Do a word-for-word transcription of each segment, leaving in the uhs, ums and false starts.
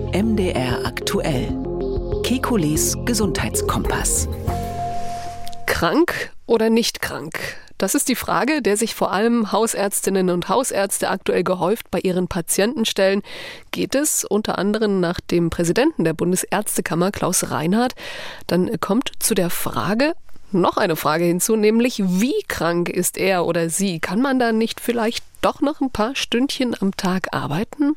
M D R aktuell. Kekules Gesundheitskompass. Krank oder nicht krank? Das ist die Frage, der sich vor allem Hausärztinnen und Hausärzte aktuell gehäuft bei ihren Patienten stellen. Geht es unter anderem nach dem Präsidenten der Bundesärztekammer, Klaus Reinhardt, dann kommt zu der Frage noch eine Frage hinzu, nämlich wie krank ist er oder sie? Kann man da nicht vielleicht doch noch ein paar Stündchen am Tag arbeiten?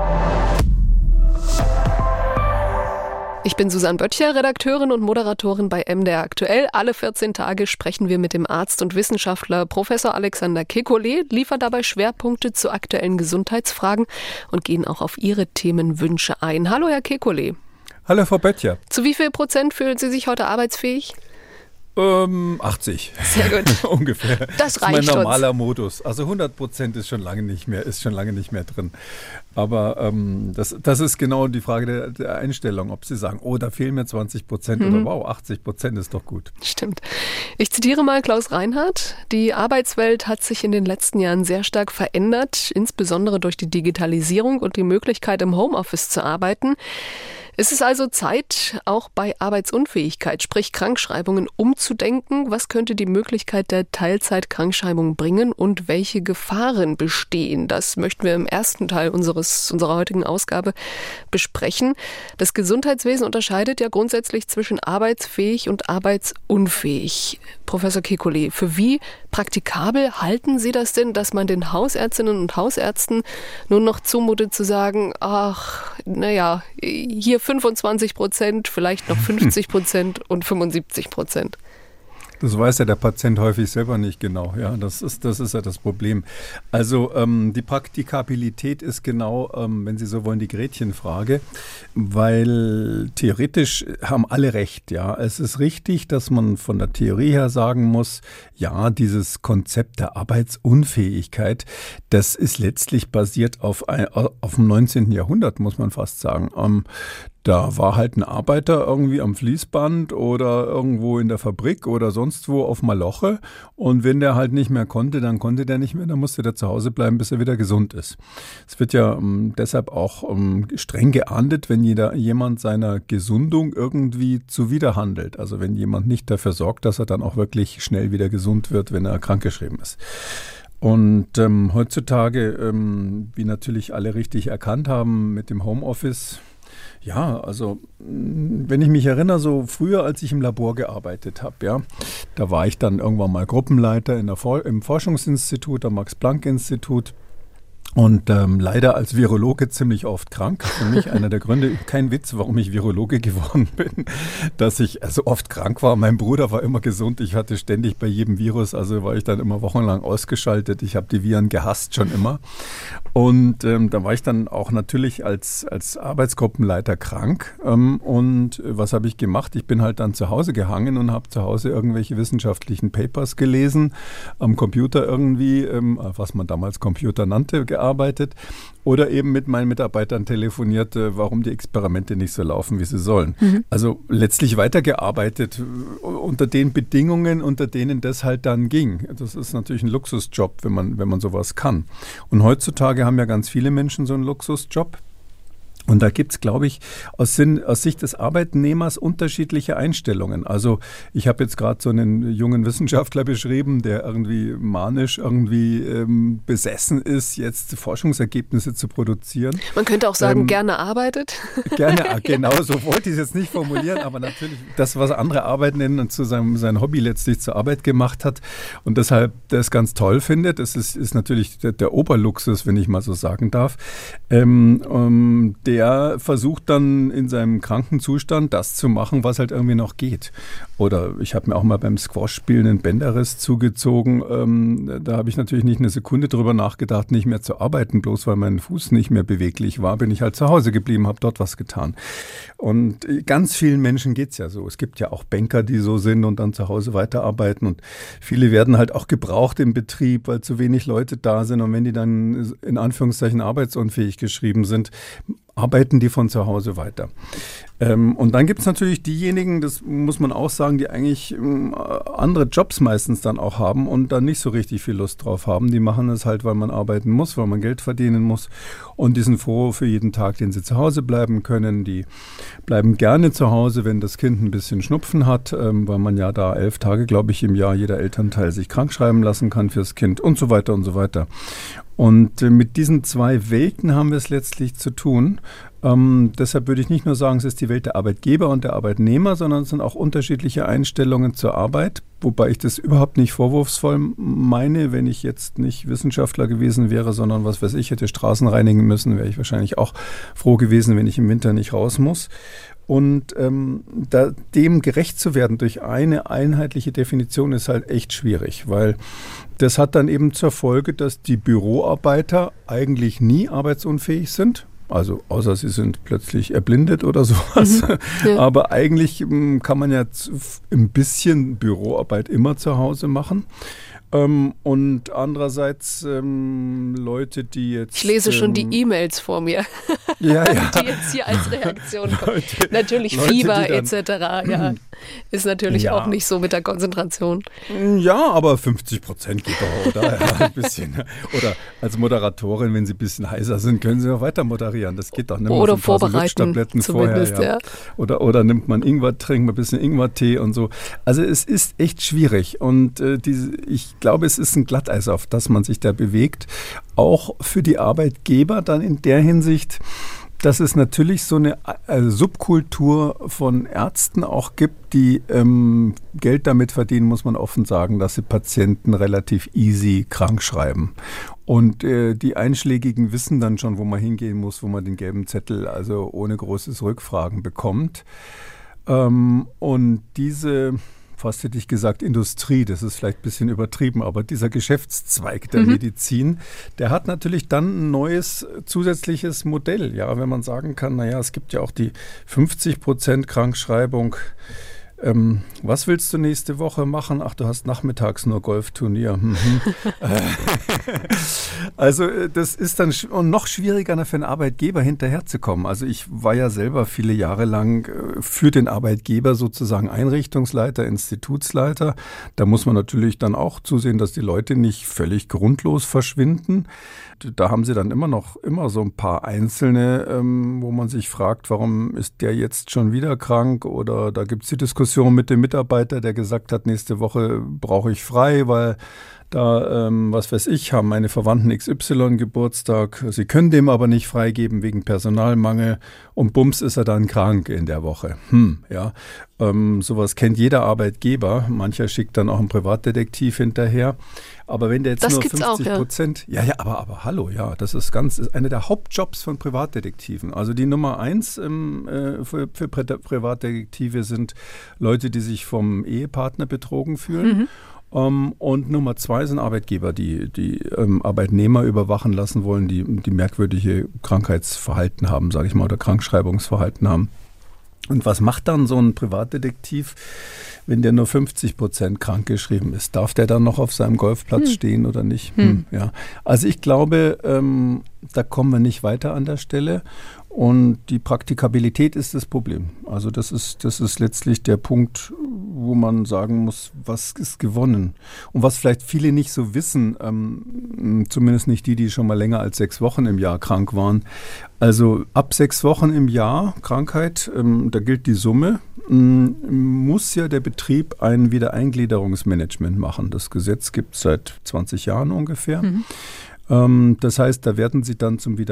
Ich bin Susanne Böttcher, Redakteurin und Moderatorin bei M D R aktuell. Alle vierzehn Tage sprechen wir mit dem Arzt und Wissenschaftler Professor Alexander Kekulé, liefern dabei Schwerpunkte zu aktuellen Gesundheitsfragen und gehen auch auf Ihre Themenwünsche ein. Hallo, Herr Kekulé. Hallo, Frau Böttcher. Zu wie viel Prozent fühlen Sie sich heute arbeitsfähig? Ähm, achtzig. Sehr gut. Ungefähr. Das reicht Das ist mein normaler uns. Modus. Also hundert Prozent ist schon lange nicht mehr, ist schon lange nicht mehr drin. Aber ähm, das, das ist genau die Frage der, der Einstellung, ob Sie sagen, oh, da fehlen mir zwanzig Prozent mhm. oder wow, achtzig Prozent ist doch gut. Stimmt. Ich zitiere mal Klaus Reinhardt. Die Arbeitswelt hat sich in den letzten Jahren sehr stark verändert, insbesondere durch die Digitalisierung und die Möglichkeit, im Homeoffice zu arbeiten. Es ist also Zeit, auch bei Arbeitsunfähigkeit, sprich Krankschreibungen, umzudenken. Was könnte die Möglichkeit der Teilzeitkrankschreibung bringen und welche Gefahren bestehen? Das möchten wir im ersten Teil unseres, unserer heutigen Ausgabe besprechen. Das Gesundheitswesen unterscheidet ja grundsätzlich zwischen arbeitsfähig und arbeitsunfähig. Professor Kekulé, für wie praktikabel halten Sie das denn, dass man den Hausärztinnen und Hausärzten nur noch zumutet zu sagen, ach, naja, hier fünfundzwanzig Prozent, vielleicht noch fünfzig Prozent und fünfundsiebzig Prozent? Das weiß ja der Patient häufig selber nicht genau. Ja, das ist, das ist ja das Problem. Also ähm, die Praktikabilität ist genau, ähm, wenn Sie so wollen, die Gretchenfrage, weil theoretisch haben alle recht. Ja, es ist richtig, dass man von der Theorie her sagen muss, ja, dieses Konzept der Arbeitsunfähigkeit, das ist letztlich basiert auf, ein, auf dem neunzehnten Jahrhundert, muss man fast sagen. Ähm, Da war halt ein Arbeiter irgendwie am Fließband oder irgendwo in der Fabrik oder sonst wo auf Maloche. Und wenn der halt nicht mehr konnte, dann konnte der nicht mehr, dann musste der zu Hause bleiben, bis er wieder gesund ist. Es wird ja um, deshalb auch um, streng geahndet, wenn jeder, jemand seiner Gesundung irgendwie zuwiderhandelt. Also wenn jemand nicht dafür sorgt, dass er dann auch wirklich schnell wieder gesund wird, wenn er krankgeschrieben ist. Und ähm, heutzutage, ähm, wie natürlich alle richtig erkannt haben mit dem Homeoffice, ja, also wenn ich mich erinnere, so früher, als ich im Labor gearbeitet habe, ja, da war ich dann irgendwann mal Gruppenleiter in der For- im Forschungsinstitut, am Max-Planck-Institut. Und ähm, leider als Virologe ziemlich oft krank. Für mich einer der Gründe, kein Witz, warum ich Virologe geworden bin, dass ich also oft krank war. Mein Bruder war immer gesund. Ich hatte ständig bei jedem Virus, also war ich dann immer wochenlang ausgeschaltet. Ich habe die Viren gehasst schon immer. Und ähm, da war ich dann auch natürlich als, als Arbeitsgruppenleiter krank. Ähm, und was habe ich gemacht? Ich bin halt dann zu Hause gehangen und habe zu Hause irgendwelche wissenschaftlichen Papers gelesen, am Computer irgendwie, ähm, was man damals Computer nannte, gearbeitet oder eben mit meinen Mitarbeitern telefoniert, warum die Experimente nicht so laufen, wie sie sollen. Mhm. Also letztlich weitergearbeitet unter den Bedingungen, unter denen das halt dann ging. Das ist natürlich ein Luxusjob, wenn man, wenn man sowas kann. Und heutzutage haben ja ganz viele Menschen so einen Luxusjob. Und da gibt's, glaube ich, aus, Sinn, aus Sicht des Arbeitnehmers unterschiedliche Einstellungen. Also ich habe jetzt gerade so einen jungen Wissenschaftler beschrieben, der irgendwie manisch irgendwie ähm, besessen ist, jetzt Forschungsergebnisse zu produzieren. Man könnte auch sagen, ähm, gerne arbeitet. Gerne, genau, so wollte ich es jetzt nicht formulieren, aber natürlich das, was andere Arbeit nennen und zu seinem sein Hobby letztlich zur Arbeit gemacht hat und deshalb das ganz toll findet. Das ist, ist natürlich der, der Oberluxus, wenn ich mal so sagen darf. Ähm, um, der Der versucht dann in seinem kranken Zustand das zu machen, was halt irgendwie noch geht. Oder ich habe mir auch mal beim Squash-Spielen einen Bänderriss zugezogen. Ähm, da habe ich natürlich nicht eine Sekunde drüber nachgedacht, nicht mehr zu arbeiten, bloß weil mein Fuß nicht mehr beweglich war, bin ich halt zu Hause geblieben, habe dort was getan. Und ganz vielen Menschen geht's ja so. Es gibt ja auch Banker, die so sind und dann zu Hause weiterarbeiten. Und viele werden halt auch gebraucht im Betrieb, weil zu wenig Leute da sind. Und wenn die dann in Anführungszeichen arbeitsunfähig geschrieben sind, arbeiten die von zu Hause weiter. Ähm, und dann gibt es natürlich diejenigen, das muss man auch sagen, die eigentlich ähm, andere Jobs meistens dann auch haben und dann nicht so richtig viel Lust drauf haben. Die machen es halt, weil man arbeiten muss, weil man Geld verdienen muss. Und die sind froh für jeden Tag, den sie zu Hause bleiben können. Die bleiben gerne zu Hause, wenn das Kind ein bisschen Schnupfen hat, ähm, weil man ja da elf Tage, glaube ich, im Jahr jeder Elternteil sich krank schreiben lassen kann fürs Kind und so weiter und so weiter. Und äh, mit diesen zwei Welten haben wir es letztlich zu tun. Ähm, deshalb würde ich nicht nur sagen, es ist die Welt der Arbeitgeber und der Arbeitnehmer, sondern es sind auch unterschiedliche Einstellungen zur Arbeit, wobei ich das überhaupt nicht vorwurfsvoll meine. Wenn ich jetzt nicht Wissenschaftler gewesen wäre, sondern was weiß ich, hätte Straßen reinigen müssen, wäre ich wahrscheinlich auch froh gewesen, wenn ich im Winter nicht raus muss. Und ähm, da, dem gerecht zu werden durch eine einheitliche Definition ist halt echt schwierig, weil das hat dann eben zur Folge, dass die Büroarbeiter eigentlich nie arbeitsunfähig sind. Also außer sie sind plötzlich erblindet oder sowas. Mhm, ja. Aber eigentlich m, kann man ja z- ein bisschen Büroarbeit immer zu Hause machen. Ähm, und andererseits ähm, Leute, die jetzt... Ich lese ähm, schon die E-Mails vor mir, ja, ja. die jetzt hier als Reaktion kommen. Leute, natürlich Leute, Fieber dann, et cetera. Ja, ist natürlich ja. auch nicht so mit der Konzentration. Ja, aber fünfzig Prozent geht doch, oder? Ja, ein bisschen. Oder als Moderatorin, wenn Sie ein bisschen heißer sind, können Sie auch weiter moderieren. Das geht doch. Nimm Oder so ein paar vorbereiten, so zumindest, vorher, ja. ja. Oder, oder nimmt man Ingwer, trinkt man ein bisschen Ingwertee und so. Also es ist echt schwierig und äh, diese, ich glaube, es ist ein Glatteis, auf das man sich da bewegt. Auch für die Arbeitgeber dann in der Hinsicht, dass es natürlich so eine äh, Subkultur von Ärzten auch gibt, die ähm, Geld damit verdienen, muss man offen sagen, dass sie Patienten relativ easy krank schreiben. Und äh, die Einschlägigen wissen dann schon, wo man hingehen muss, wo man den gelben Zettel also ohne großes Rückfragen bekommt. Ähm, und diese... fast hätte ich gesagt Industrie, das ist vielleicht ein bisschen übertrieben, aber dieser Geschäftszweig der mhm. Medizin, der hat natürlich dann ein neues zusätzliches Modell. Ja, wenn man sagen kann, naja, es gibt ja auch die fünfzig Prozent Krankschreibung. Ähm, was willst du nächste Woche machen? Ach, du hast nachmittags nur Golfturnier. Mhm. Also das ist dann sch- und noch schwieriger für einen Arbeitgeber hinterherzukommen. Also ich war ja selber viele Jahre lang äh, für den Arbeitgeber sozusagen Einrichtungsleiter, Institutsleiter. Da muss man natürlich dann auch zusehen, dass die Leute nicht völlig grundlos verschwinden. Da haben sie dann immer noch immer so ein paar Einzelne, ähm, wo man sich fragt, warum ist der jetzt schon wieder krank? Oder da gibt es die Diskussion mit dem Mitarbeiter, der gesagt hat, nächste Woche brauche ich frei, weil da, ähm, was weiß ich, haben meine Verwandten X Y Geburtstag. Sie können dem aber nicht freigeben wegen Personalmangel. Und bums ist er dann krank in der Woche. Hm, ja. Ähm, sowas kennt jeder Arbeitgeber. Mancher schickt dann auch einen Privatdetektiv hinterher. Aber wenn der jetzt das nur fünfzig Prozent... Ja. ja, ja, aber, aber hallo, ja, das ist ganz, ist einer der Hauptjobs von Privatdetektiven. Also die Nummer eins ähm, äh, für, für Privatdetektive sind Leute, die sich vom Ehepartner betrogen fühlen. Mhm. Um, und Nummer zwei sind Arbeitgeber, die die ähm, Arbeitnehmer überwachen lassen wollen, die, die merkwürdige Krankheitsverhalten haben, sage ich mal, oder Krankschreibungsverhalten haben. Und was macht dann so ein Privatdetektiv, wenn der nur fünfzig Prozent krankgeschrieben ist? Darf der dann noch auf seinem Golfplatz hm. stehen oder nicht? Hm. Hm, ja. Also ich glaube, ähm, da kommen wir nicht weiter an der Stelle. Und die Praktikabilität ist das Problem. Also das ist, das ist letztlich der Punkt, wo man sagen muss, was ist gewonnen? Und was vielleicht viele nicht so wissen, ähm, zumindest nicht die, die schon mal länger als sechs Wochen im Jahr krank waren. Also ab sechs Wochen im Jahr Krankheit, ähm, da gilt die Summe, ähm, muss ja der Betrieb ein Wiedereingliederungsmanagement machen. Das Gesetz gibt es seit zwanzig Jahren ungefähr. Mhm. Das heißt, da werden Sie dann zum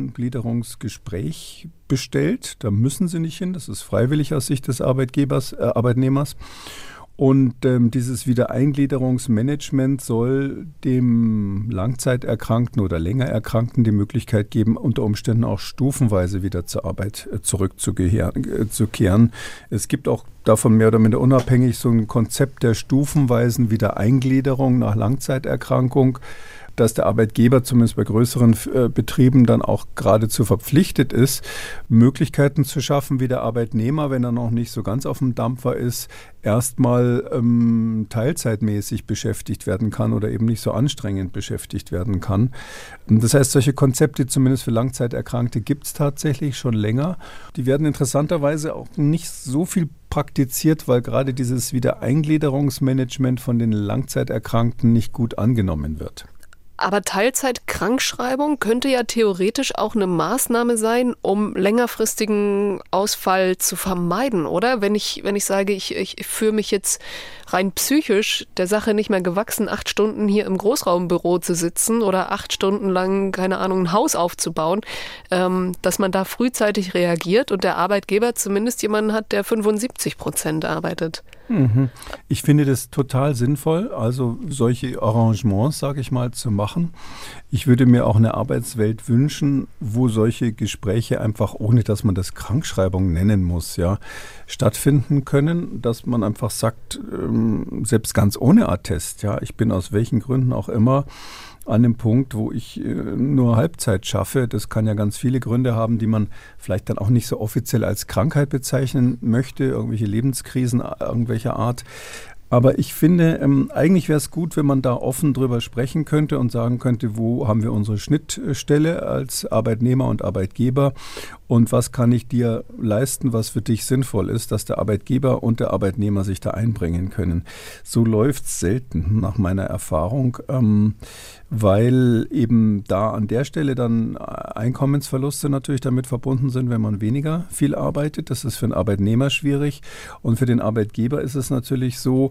Wiedereingliederungsgespräch bestellt. Da müssen Sie nicht hin. Das ist freiwillig aus Sicht des Arbeitgebers, äh, Arbeitnehmers. Und ähm, dieses Wiedereingliederungsmanagement soll dem Langzeiterkrankten oder länger Erkrankten die Möglichkeit geben, unter Umständen auch stufenweise wieder zur Arbeit äh, zurückzukehren. Es gibt auch davon mehr oder minder unabhängig so ein Konzept der stufenweisen Wiedereingliederung nach Langzeiterkrankung. dass der Arbeitgeber zumindest bei größeren äh, Betrieben dann auch geradezu verpflichtet ist, Möglichkeiten zu schaffen, wie der Arbeitnehmer, wenn er noch nicht so ganz auf dem Dampfer ist, erstmal ähm, teilzeitmäßig beschäftigt werden kann oder eben nicht so anstrengend beschäftigt werden kann. Das heißt, solche Konzepte zumindest für Langzeiterkrankte gibt es tatsächlich schon länger. Die werden interessanterweise auch nicht so viel praktiziert, weil gerade dieses Wiedereingliederungsmanagement von den Langzeiterkrankten nicht gut angenommen wird. Aber Teilzeitkrankschreibung könnte ja theoretisch auch eine Maßnahme sein, um längerfristigen Ausfall zu vermeiden, oder? Wenn ich, wenn ich sage, ich, ich fühle mich jetzt rein psychisch der Sache nicht mehr gewachsen, acht Stunden hier im Großraumbüro zu sitzen oder acht Stunden lang, keine Ahnung, ein Haus aufzubauen, ähm, dass man da frühzeitig reagiert und der Arbeitgeber zumindest jemanden hat, der fünfundsiebzig Prozent arbeitet. Mhm. Ich finde das total sinnvoll, also solche Arrangements, sage ich mal, zu machen. Ich würde mir auch eine Arbeitswelt wünschen, wo solche Gespräche einfach, ohne dass man das Krankschreibung nennen muss, ja, stattfinden können, dass man einfach sagt, ähm, selbst ganz ohne Attest, ja, ich bin aus welchen Gründen auch immer an dem Punkt, wo ich äh, nur Halbzeit schaffe. Das kann ja ganz viele Gründe haben, die man vielleicht dann auch nicht so offiziell als Krankheit bezeichnen möchte, irgendwelche Lebenskrisen irgendwelcher Art. Aber ich finde, ähm, eigentlich wäre es gut, wenn man da offen drüber sprechen könnte und sagen könnte, wo haben wir unsere Schnittstelle als Arbeitnehmer und Arbeitgeber und was kann ich dir leisten, was für dich sinnvoll ist, dass der Arbeitgeber und der Arbeitnehmer sich da einbringen können. So läuft es selten nach meiner Erfahrung, ähm, weil eben da an der Stelle dann Einkommensverluste natürlich damit verbunden sind, wenn man weniger viel arbeitet. Das ist für den Arbeitnehmer schwierig und für den Arbeitgeber ist es natürlich so,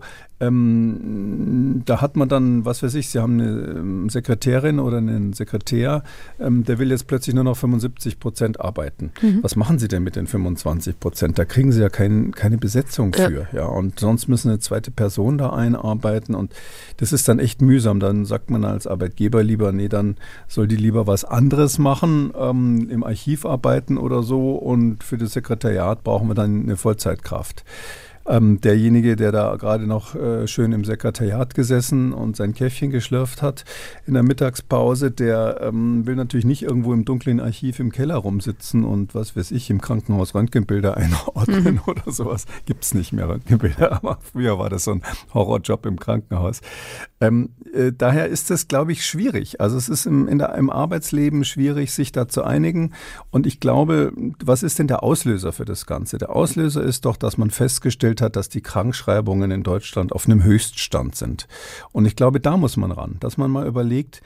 ähm, da hat man dann, was weiß ich, Sie haben eine Sekretärin oder einen Sekretär, ähm, der will jetzt plötzlich nur noch fünfundsiebzig Prozent arbeiten. Mhm. Was machen Sie denn mit den fünfundzwanzig Prozent? Da kriegen Sie ja kein, keine Besetzung für. Ja. Ja, und sonst müssen eine zweite Person da einarbeiten und das ist dann echt mühsam. Dann sagt man als Arbeitgeber lieber, nee, dann soll die lieber was anderes machen, ähm, im Archiv arbeiten oder so und für das Sekretariat brauchen wir dann eine Vollzeitkraft. Ähm, derjenige, der da gerade noch äh, schön im Sekretariat gesessen und sein Käffchen geschlürft hat in der Mittagspause, der ähm, will natürlich nicht irgendwo im dunklen Archiv im Keller rumsitzen und was weiß ich, im Krankenhaus Röntgenbilder einordnen mhm. oder sowas. Gibt es nicht mehr Röntgenbilder, aber früher war das so ein Horrorjob im Krankenhaus. Ähm, äh, daher ist es, glaube ich, schwierig. Also es ist im, in der, im Arbeitsleben schwierig, sich da zu einigen. Und ich glaube, was ist denn der Auslöser für das Ganze? Der Auslöser ist doch, dass man festgestellt hat, dass die Krankschreibungen in Deutschland auf einem Höchststand sind. Und ich glaube, da muss man ran, dass man mal überlegt,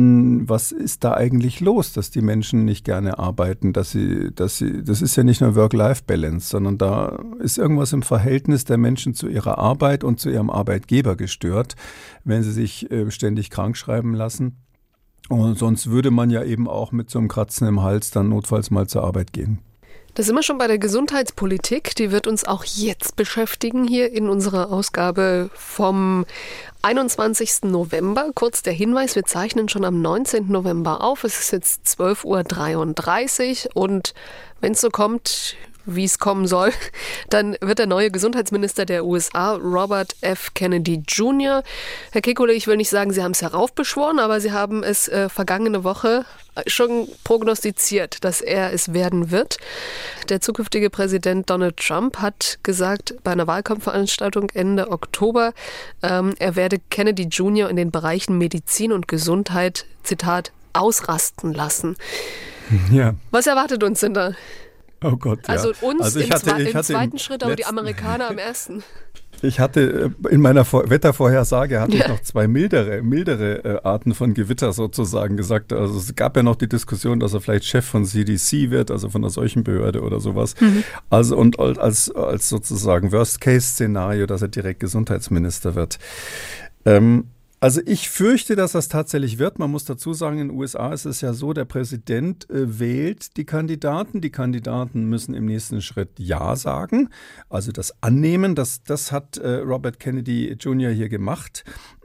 was ist da eigentlich los, dass die Menschen nicht gerne arbeiten, dass sie, dass sie, das ist ja nicht nur Work-Life-Balance, sondern da ist irgendwas im Verhältnis der Menschen zu ihrer Arbeit und zu ihrem Arbeitgeber gestört, wenn sie sich ständig krank schreiben lassen. Und sonst würde man ja eben auch mit so einem Kratzen im Hals dann notfalls mal zur Arbeit gehen. Da sind wir schon bei der Gesundheitspolitik. Die wird uns auch jetzt beschäftigen hier in unserer Ausgabe vom einundzwanzigsten November. Kurz der Hinweis, wir zeichnen schon am neunzehnten November auf. Es ist jetzt zwölf Uhr dreiunddreißig und wenn es so kommt, wie es kommen soll, dann wird der neue Gesundheitsminister der U S A, Robert F. Kennedy Junior Herr Kekulé, ich will nicht sagen, Sie haben es heraufbeschworen, aber Sie haben es äh, vergangene Woche schon prognostiziert, dass er es werden wird. Der zukünftige Präsident Donald Trump hat gesagt bei einer Wahlkampfveranstaltung Ende Oktober, ähm, er werde Kennedy Junior in den Bereichen Medizin und Gesundheit, Zitat, ausrasten lassen. Ja. Was erwartet uns denn da? Oh Gott, ja. Also uns also ich im, hatte, ich im hatte zweiten Schritt, aber die Amerikaner am ersten. Ich hatte in meiner Wettervorhersage hatte ja. ich noch zwei mildere, mildere Arten von Gewitter sozusagen gesagt. Also es gab ja noch die Diskussion, dass er vielleicht Chef von C D C wird, also von der Seuchenbehörde oder sowas. Mhm. Also und als, als sozusagen Worst-Case-Szenario, dass er direkt Gesundheitsminister wird. Ähm, Also ich fürchte, dass das tatsächlich wird. Man muss dazu sagen, in den U S A ist es ja so, der Präsident äh, wählt die Kandidaten. Die Kandidaten müssen im nächsten Schritt Ja sagen, also das annehmen. Das, das hat äh, Robert Kennedy Junior hier gemacht.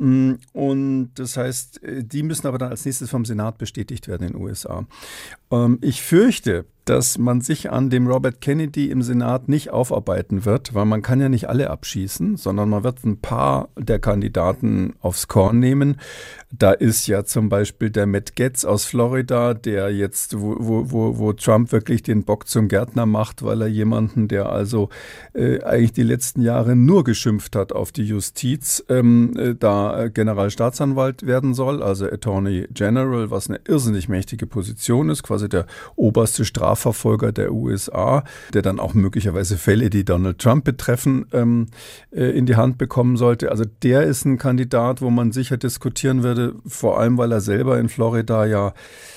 Und das heißt, die müssen aber dann als nächstes vom Senat bestätigt werden in den U S A. Ähm, ich fürchte, dass man sich an dem Robert Kennedy im Senat nicht aufarbeiten wird, weil man kann ja nicht alle abschießen, sondern man wird ein paar der Kandidaten aufs Korn nehmen. Da ist ja zum Beispiel der Matt Gaetz aus Florida, der jetzt, wo, wo, wo Trump wirklich den Bock zum Gärtner macht, weil er jemanden, der also äh, eigentlich die letzten Jahre nur geschimpft hat auf die Justiz, ähm, äh, da Generalstaatsanwalt werden soll, also Attorney General, was eine irrsinnig mächtige Position ist, quasi der oberste Strafverfolger der U S A, der dann auch möglicherweise Fälle, die Donald Trump betreffen, ähm, äh, in die Hand bekommen sollte. Also der ist ein Kandidat, wo man sicher diskutieren würde, vor allem, weil er selber in Florida ja,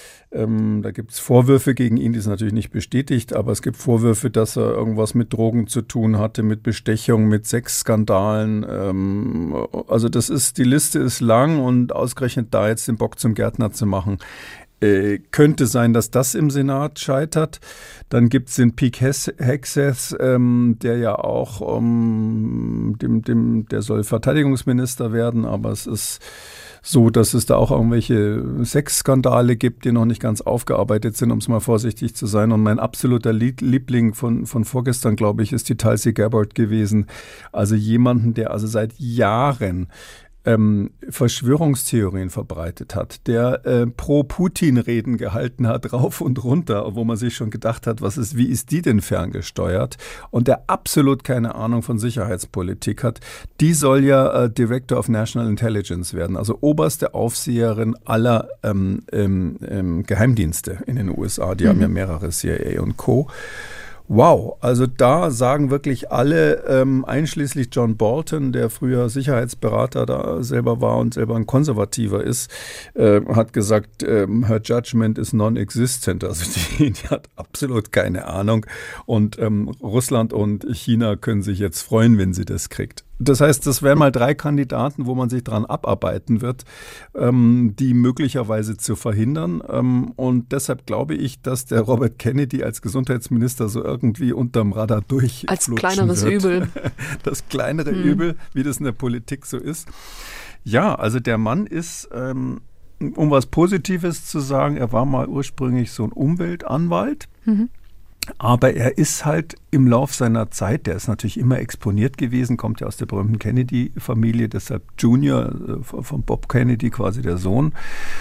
ähm, da gibt es Vorwürfe gegen ihn, die sind natürlich nicht bestätigt, aber es gibt Vorwürfe, dass er irgendwas mit Drogen zu tun hatte, mit Bestechung, mit Sexskandalen. Ähm, also das ist, die Liste ist lang und ausgerechnet da jetzt den Bock zum Gärtner zu machen, Äh, könnte sein, dass das im Senat scheitert. Dann gibt es den Pete Hegseth, ähm, der ja auch, ähm, dem, dem, der soll Verteidigungsminister werden, aber es ist so, dass es da auch irgendwelche Sexskandale gibt, die noch nicht ganz aufgearbeitet sind, um es mal vorsichtig zu sein. Und mein absoluter Liebling von, von vorgestern, glaube ich, ist die Tulsi Gabbard gewesen. Also jemanden, der also seit Jahren Ähm, Verschwörungstheorien verbreitet hat, der äh, Pro-Putin-Reden gehalten hat, rauf und runter, wo man sich schon gedacht hat, was ist, wie ist die denn ferngesteuert? Und der absolut keine Ahnung von Sicherheitspolitik hat, die soll ja äh, Director of National Intelligence werden, also oberste Aufseherin aller ähm, ähm, ähm, Geheimdienste in den U S A. Die mhm. haben ja mehrere, C I A und Co. Wow, also da sagen wirklich alle, ähm, einschließlich John Bolton, der früher Sicherheitsberater da selber war und selber ein Konservativer ist, äh, hat gesagt, ähm, her judgment is non-existent. Also die, die hat absolut keine Ahnung. Und ähm, Russland und China können sich jetzt freuen, wenn sie das kriegt. Das heißt, das wären mal drei Kandidaten, wo man sich dran abarbeiten wird, ähm, die möglicherweise zu verhindern. Ähm, und deshalb glaube ich, dass der Robert Kennedy als Gesundheitsminister so irgendwie unterm Radar durchflutschen als kleineres wird. Übel. Das kleinere hm. Übel, wie das in der Politik so ist. Ja, also der Mann ist, ähm, um was Positives zu sagen, er war mal ursprünglich so ein Umweltanwalt. Mhm. Aber er ist halt im Lauf seiner Zeit, der ist natürlich immer exponiert gewesen, kommt ja aus der berühmten Kennedy-Familie, deshalb Junior von Bob Kennedy, quasi der Sohn.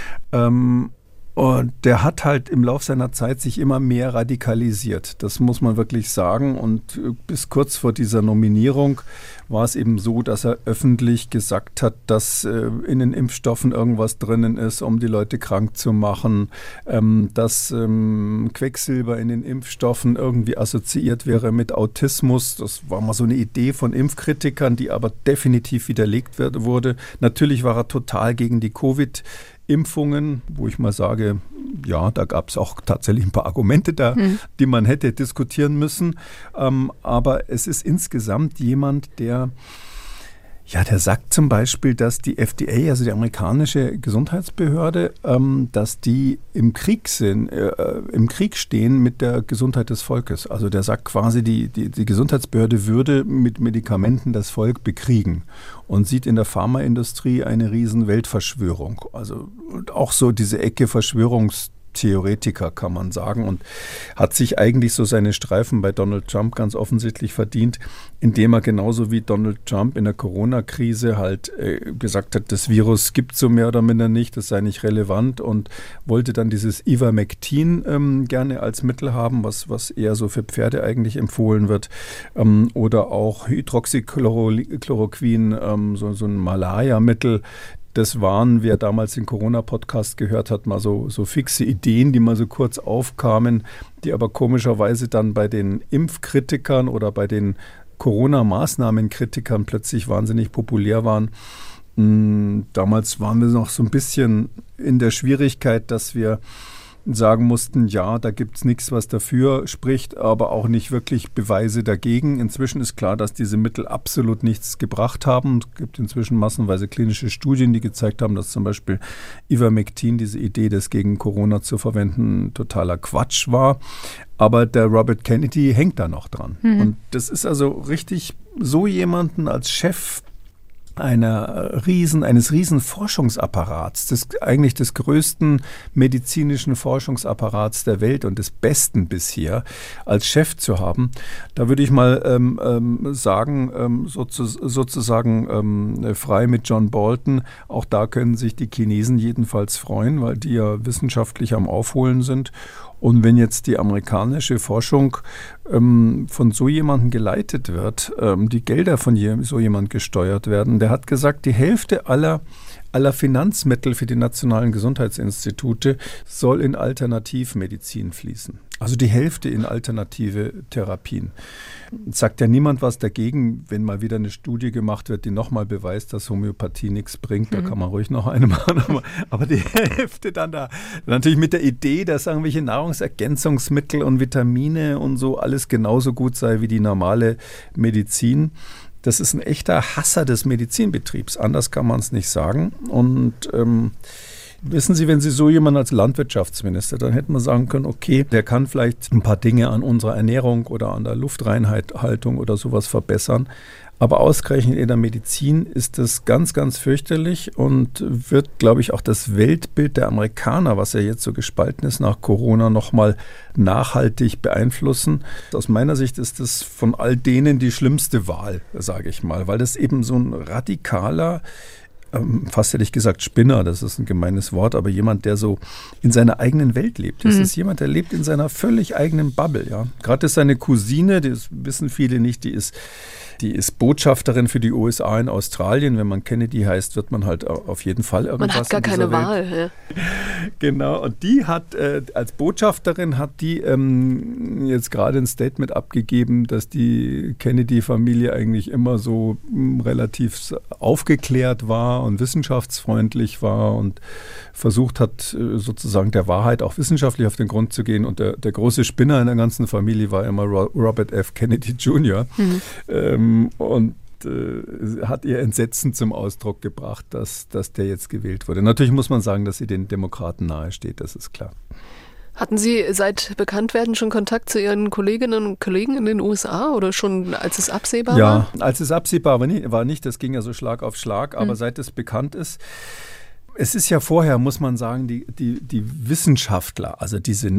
Ähm, und der hat halt im Lauf seiner Zeit sich immer mehr radikalisiert. Das muss man wirklich sagen. Und bis kurz vor dieser Nominierung war es eben so, dass er öffentlich gesagt hat, dass äh, in den Impfstoffen irgendwas drinnen ist, um die Leute krank zu machen, ähm, dass ähm, Quecksilber in den Impfstoffen irgendwie assoziiert wäre mit Autismus. Das war mal so eine Idee von Impfkritikern, die aber definitiv widerlegt wird, wurde. Natürlich war er total gegen die Covid- Impfungen, wo ich mal sage, ja, da gab es auch tatsächlich ein paar Argumente da, hm. die man hätte diskutieren müssen. Ähm, aber es ist insgesamt jemand, der, ja, der sagt zum Beispiel, dass die F D A, also die amerikanische Gesundheitsbehörde, ähm, dass die im Krieg sind, äh, im Krieg stehen mit der Gesundheit des Volkes. Also der sagt quasi, die, die, die Gesundheitsbehörde würde mit Medikamenten das Volk bekriegen und sieht in der Pharmaindustrie eine riesen Weltverschwörung. Also auch so diese Ecke Verschwörungs Theoretiker, kann man sagen, und hat sich eigentlich so seine Streifen bei Donald Trump ganz offensichtlich verdient, indem er genauso wie Donald Trump in der Corona-Krise halt äh, gesagt hat, das Virus gibt es so mehr oder minder nicht, das sei nicht relevant, und wollte dann dieses Ivermectin ähm, gerne als Mittel haben, was, was eher so für Pferde eigentlich empfohlen wird, ähm, oder auch Hydroxychloroquin, ähm, so, so ein Malaria-Mittel. Das waren, wer damals den Corona-Podcast gehört hat, mal so, so fixe Ideen, die mal so kurz aufkamen, die aber komischerweise dann bei den Impfkritikern oder bei den Corona-Maßnahmenkritikern plötzlich wahnsinnig populär waren. Damals waren wir noch so ein bisschen in der Schwierigkeit, dass wir sagen mussten, ja, da gibt es nichts, was dafür spricht, aber auch nicht wirklich Beweise dagegen. Inzwischen ist klar, dass diese Mittel absolut nichts gebracht haben. Es gibt inzwischen massenweise klinische Studien, die gezeigt haben, dass zum Beispiel Ivermectin, diese Idee, das gegen Corona zu verwenden, totaler Quatsch war. Aber der Robert Kennedy hängt da noch dran. Mhm. Und das ist also richtig, so jemanden als Chef einer riesen, eines riesen Forschungsapparats, des, eigentlich des größten medizinischen Forschungsapparats der Welt und des besten bisher als Chef zu haben. Da würde ich mal ähm, ähm, sagen, ähm, sozu, sozusagen ähm, frei mit John Bolton, auch da können sich die Chinesen jedenfalls freuen, weil die ja wissenschaftlich am Aufholen sind. Und wenn jetzt die amerikanische Forschung ähm, von so jemandem geleitet wird, ähm, die Gelder von je, so jemand gesteuert werden, der hat gesagt, die Hälfte aller, aller Finanzmittel für die nationalen Gesundheitsinstitute soll in Alternativmedizin fließen. Also die Hälfte in alternative Therapien. Sagt ja niemand was dagegen, wenn mal wieder eine Studie gemacht wird, die nochmal beweist, dass Homöopathie nichts bringt. Da mhm. kann man ruhig noch eine machen. Aber die Hälfte dann da. Natürlich mit der Idee, dass irgendwelche Nahrungsergänzungsmittel und Vitamine und so alles genauso gut sei wie die normale Medizin. Das ist ein echter Hasser des Medizinbetriebs. Anders kann man es nicht sagen. Und ähm, wissen Sie, wenn Sie so jemanden als Landwirtschaftsminister, dann hätte man sagen können, okay, der kann vielleicht ein paar Dinge an unserer Ernährung oder an der Luftreinhaltung oder sowas verbessern. Aber ausgerechnet in der Medizin ist das ganz, ganz fürchterlich und wird, glaube ich, auch das Weltbild der Amerikaner, was ja jetzt so gespalten ist nach Corona, nochmal nachhaltig beeinflussen. Aus meiner Sicht ist das von all denen die schlimmste Wahl, sage ich mal, weil das eben so ein radikaler, fast hätte ich gesagt Spinner, das ist ein gemeines Wort, aber jemand, der so in seiner eigenen Welt lebt. Das mhm. ist jemand, der lebt in seiner völlig eigenen Bubble. Ja. Gerade ist seine Cousine, das wissen viele nicht, die ist, die ist Botschafterin für die U S A in Australien. Wenn man Kennedy heißt, wird man halt auf jeden Fall irgendwas. Man hat gar keine Wahl. Ja. Genau, und die hat äh, als Botschafterin hat die ähm, jetzt gerade ein Statement abgegeben, dass die Kennedy-Familie eigentlich immer so mh, relativ aufgeklärt war und wissenschaftsfreundlich war und versucht hat, sozusagen der Wahrheit auch wissenschaftlich auf den Grund zu gehen. Und der, der große Spinner in der ganzen Familie war immer Robert F. Kennedy Junior Mhm. Ähm, und äh, hat ihr Entsetzen zum Ausdruck gebracht, dass, dass der jetzt gewählt wurde. Natürlich muss man sagen, dass sie den Demokraten nahe steht, das ist klar. Hatten Sie seit Bekanntwerden schon Kontakt zu Ihren Kolleginnen und Kollegen in den U S A oder schon als es absehbar ja, war? Ja, als es absehbar war nicht, war nicht, das ging ja so Schlag auf Schlag, aber mhm. seit es bekannt ist, es ist ja vorher, muss man sagen, die, die, die Wissenschaftler, also diese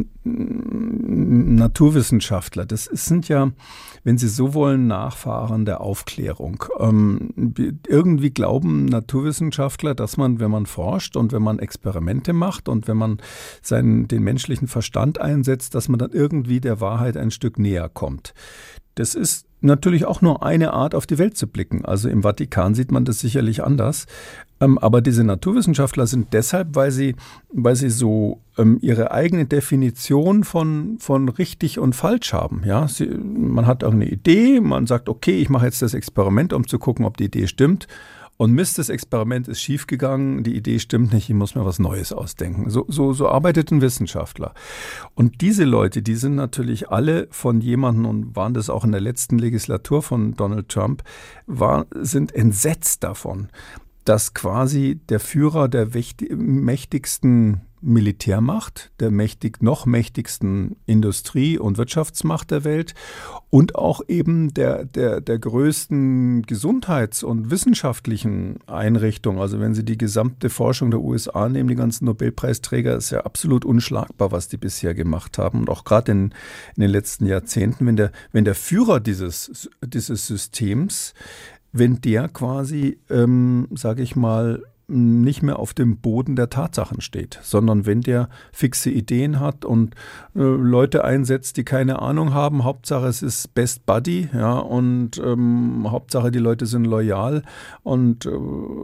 Naturwissenschaftler, das sind ja, wenn Sie so wollen, Nachfahren der Aufklärung. Ähm, irgendwie glauben Naturwissenschaftler, dass man, wenn man forscht und wenn man Experimente macht und wenn man seinen, den menschlichen Verstand einsetzt, dass man dann irgendwie der Wahrheit ein Stück näher kommt. Das ist natürlich auch nur eine Art, auf die Welt zu blicken. Also im Vatikan sieht man das sicherlich anders. Ähm, aber diese Naturwissenschaftler sind deshalb, weil sie, weil sie so ähm, ihre eigene Definition von, von richtig und falsch haben. Ja? Sie, man hat auch eine Idee, man sagt, okay, ich mache jetzt das Experiment, um zu gucken, ob die Idee stimmt. Und Mist, das Experiment ist schiefgegangen, die Idee stimmt nicht, ich muss mir was Neues ausdenken. So, so, so arbeitet ein Wissenschaftler. Und diese Leute, die sind natürlich alle von jemandem, und waren das auch in der letzten Legislatur von Donald Trump, war, sind entsetzt davon, dass quasi der Führer der mächtigsten Militärmacht, der mächtig, noch mächtigsten Industrie- und Wirtschaftsmacht der Welt und auch eben der, der, der größten gesundheits- und wissenschaftlichen Einrichtung, also wenn Sie die gesamte Forschung der U S A nehmen, die ganzen Nobelpreisträger, ist ja absolut unschlagbar, was die bisher gemacht haben. Und auch gerade in, in den letzten Jahrzehnten, wenn der, wenn der Führer dieses, dieses Systems, wenn der quasi, ähm, sage ich mal, nicht mehr auf dem Boden der Tatsachen steht, sondern wenn der fixe Ideen hat und äh, Leute einsetzt, die keine Ahnung haben, Hauptsache es ist Best Buddy, ja, und ähm, Hauptsache die Leute sind loyal und äh,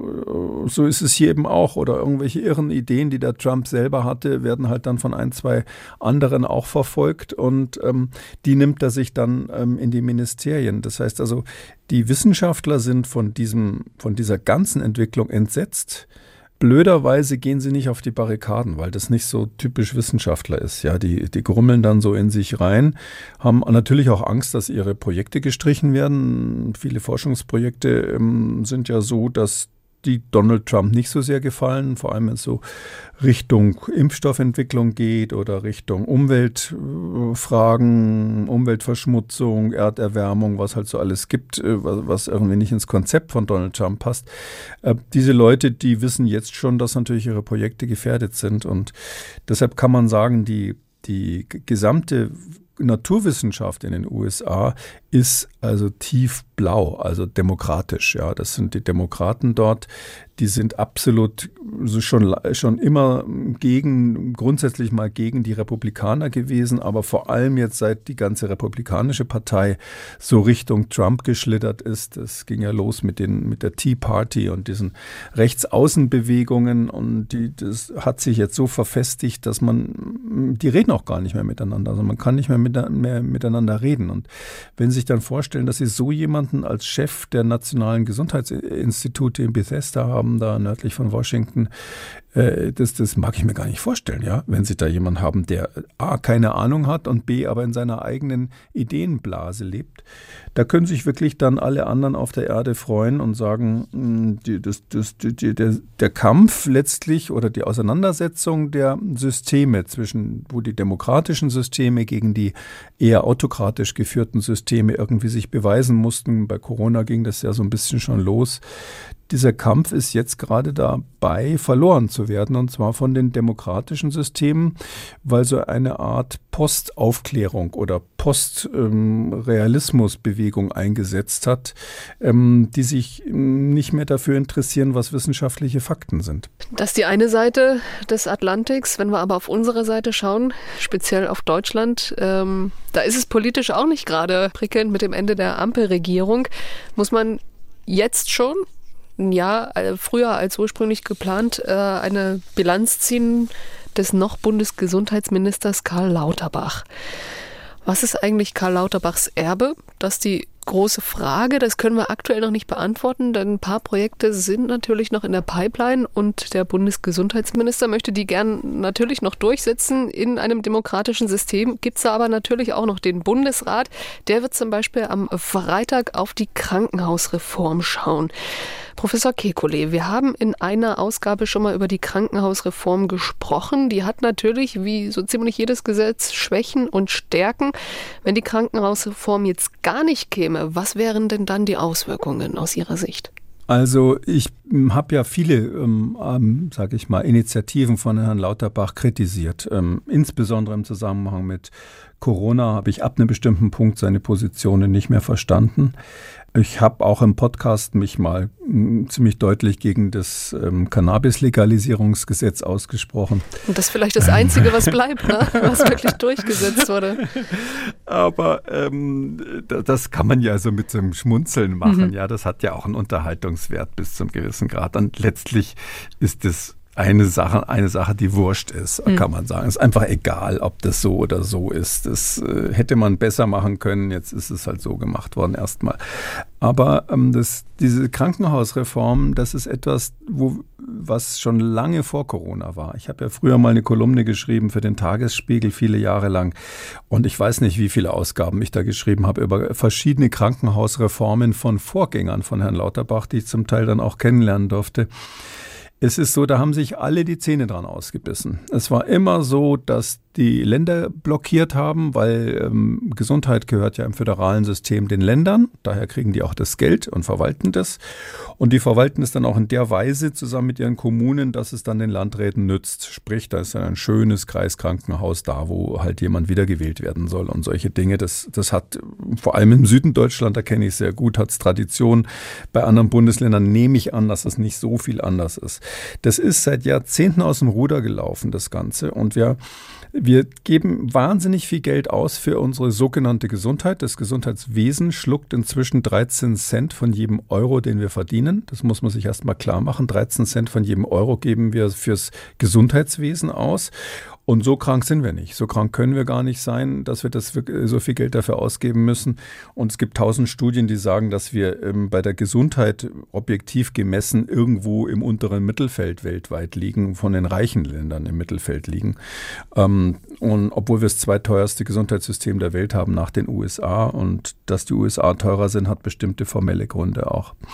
so ist es hier eben auch. Oder irgendwelche irren Ideen, die der Trump selber hatte, werden halt dann von ein, zwei anderen auch verfolgt und ähm, die nimmt er sich dann ähm, in die Ministerien. Das heißt also, die Wissenschaftler sind von diesem, von dieser ganzen Entwicklung entsetzt. Blöderweise gehen sie nicht auf die Barrikaden, weil das nicht so typisch Wissenschaftler ist. Ja, die, die grummeln dann so in sich rein, haben natürlich auch Angst, dass ihre Projekte gestrichen werden. Viele Forschungsprojekte ähm, sind ja so, dass die Donald Trump nicht so sehr gefallen, vor allem wenn es so Richtung Impfstoffentwicklung geht oder Richtung Umweltfragen, Umweltverschmutzung, Erderwärmung, was halt so alles gibt, was irgendwie nicht ins Konzept von Donald Trump passt. Diese Leute, die wissen jetzt schon, dass natürlich ihre Projekte gefährdet sind und deshalb kann man sagen, die, die gesamte Naturwissenschaft in den U S A ist also tiefblau, also demokratisch. Ja, das sind die Demokraten dort, die sind absolut schon, schon immer gegen, grundsätzlich mal gegen die Republikaner gewesen, aber vor allem jetzt seit die ganze republikanische Partei so Richtung Trump geschlittert ist. Das ging ja los mit den, mit der Tea Party und diesen Rechtsaußenbewegungen und die, das hat sich jetzt so verfestigt, dass man, die reden auch gar nicht mehr miteinander. Also man kann nicht mehr, mit, mehr miteinander reden. Und wenn Sie sich dann vorstellen, dass Sie so jemanden als Chef der Nationalen Gesundheitsinstitute in Bethesda haben, da nördlich von Washington, äh, das, das mag ich mir gar nicht vorstellen, ja, wenn Sie da jemanden haben, der A, keine Ahnung hat und B, aber in seiner eigenen Ideenblase lebt. Da können sich wirklich dann alle anderen auf der Erde freuen und sagen, die, das, das, die, der, der Kampf letztlich oder die Auseinandersetzung der Systeme zwischen, wo die demokratischen Systeme gegen die eher autokratisch geführten Systeme irgendwie sich beweisen mussten. Bei Corona ging das ja so ein bisschen schon los. Dieser Kampf ist jetzt gerade dabei, verloren zu werden, und zwar von den demokratischen Systemen, weil so eine Art Postaufklärung oder Postrealismusbewegung ähm, eingesetzt hat, ähm, die sich nicht mehr dafür interessieren, was wissenschaftliche Fakten sind. Das ist die eine Seite des Atlantiks. Wenn wir aber auf unsere Seite schauen, speziell auf Deutschland, ähm, da ist es politisch auch nicht gerade prickelnd mit dem Ende der Ampelregierung. Muss man jetzt schon ein Jahr früher als ursprünglich geplant äh, eine Bilanz ziehen des noch Bundesgesundheitsministers Karl Lauterbach. Was ist eigentlich Karl Lauterbachs Erbe? Das ist die große Frage. Das können wir aktuell noch nicht beantworten, denn ein paar Projekte sind natürlich noch in der Pipeline und der Bundesgesundheitsminister möchte die gern natürlich noch durchsetzen. In einem demokratischen System gibt es da aber natürlich auch noch den Bundesrat. Der wird zum Beispiel am Freitag auf die Krankenhausreform schauen. Professor Kekulé, wir haben in einer Ausgabe schon mal über die Krankenhausreform gesprochen. Die hat natürlich, wie so ziemlich jedes Gesetz, Schwächen und Stärken. Wenn die Krankenhausreform jetzt gar nicht käme, was wären denn dann die Auswirkungen aus Ihrer Sicht? Also ich habe ja viele, ähm, ähm, sage ich mal, Initiativen von Herrn Lauterbach kritisiert. Ähm, insbesondere im Zusammenhang mit Corona habe ich ab einem bestimmten Punkt seine Positionen nicht mehr verstanden. Ich habe auch im Podcast mich mal m, ziemlich deutlich gegen das ähm, Cannabis-Legalisierungsgesetz ausgesprochen. Und das ist vielleicht das Einzige, was bleibt, ne? Was wirklich durchgesetzt wurde. Aber ähm, das kann man ja so mit so einem Schmunzeln machen. Mhm. Ja, das hat ja auch einen Unterhaltungswert bis zum gewissen Grad. Und letztlich ist es eine Sache, eine Sache, die wurscht ist, mhm. kann man sagen. Es ist einfach egal, ob das so oder so ist. Das äh, hätte man besser machen können. Jetzt ist es halt so gemacht worden erstmal. Aber ähm, das, diese Krankenhausreform, das ist etwas, wo, was schon lange vor Corona war. Ich habe ja früher mal eine Kolumne geschrieben für den Tagesspiegel, viele Jahre lang. Und ich weiß nicht, wie viele Ausgaben ich da geschrieben habe über verschiedene Krankenhausreformen von Vorgängern von Herrn Lauterbach, die ich zum Teil dann auch kennenlernen durfte. Es ist so, da haben sich alle die Zähne dran ausgebissen. Es war immer so, dass die Länder blockiert haben, weil ähm, Gesundheit gehört ja im föderalen System den Ländern. Daher kriegen die auch das Geld und verwalten das. Und die verwalten es dann auch in der Weise zusammen mit ihren Kommunen, dass es dann den Landräten nützt. Sprich, da ist dann ein schönes Kreiskrankenhaus da, wo halt jemand wiedergewählt werden soll und solche Dinge. Das, das hat vor allem im Süden Deutschland, da kenne ich sehr gut, hat es Tradition. Bei anderen Bundesländern nehme ich an, dass es nicht so viel anders ist. Das ist seit Jahrzehnten aus dem Ruder gelaufen, das Ganze. Und wir Wir geben wahnsinnig viel Geld aus für unsere sogenannte Gesundheit. Das Gesundheitswesen schluckt inzwischen dreizehn Cent von jedem Euro, den wir verdienen. Das muss man sich erst mal klar machen. dreizehn Cent von jedem Euro geben wir fürs Gesundheitswesen aus. Und so krank sind wir nicht. So krank können wir gar nicht sein, dass wir das so viel Geld dafür ausgeben müssen. Und es gibt tausend Studien, die sagen, dass wir ähm, bei der Gesundheit objektiv gemessen irgendwo im unteren Mittelfeld weltweit liegen, von den reichen Ländern im Mittelfeld liegen. Ähm, und obwohl wir das zweiteuerste Gesundheitssystem der Welt haben nach den U S A und dass die U S A teurer sind, hat bestimmte formelle Gründe auch.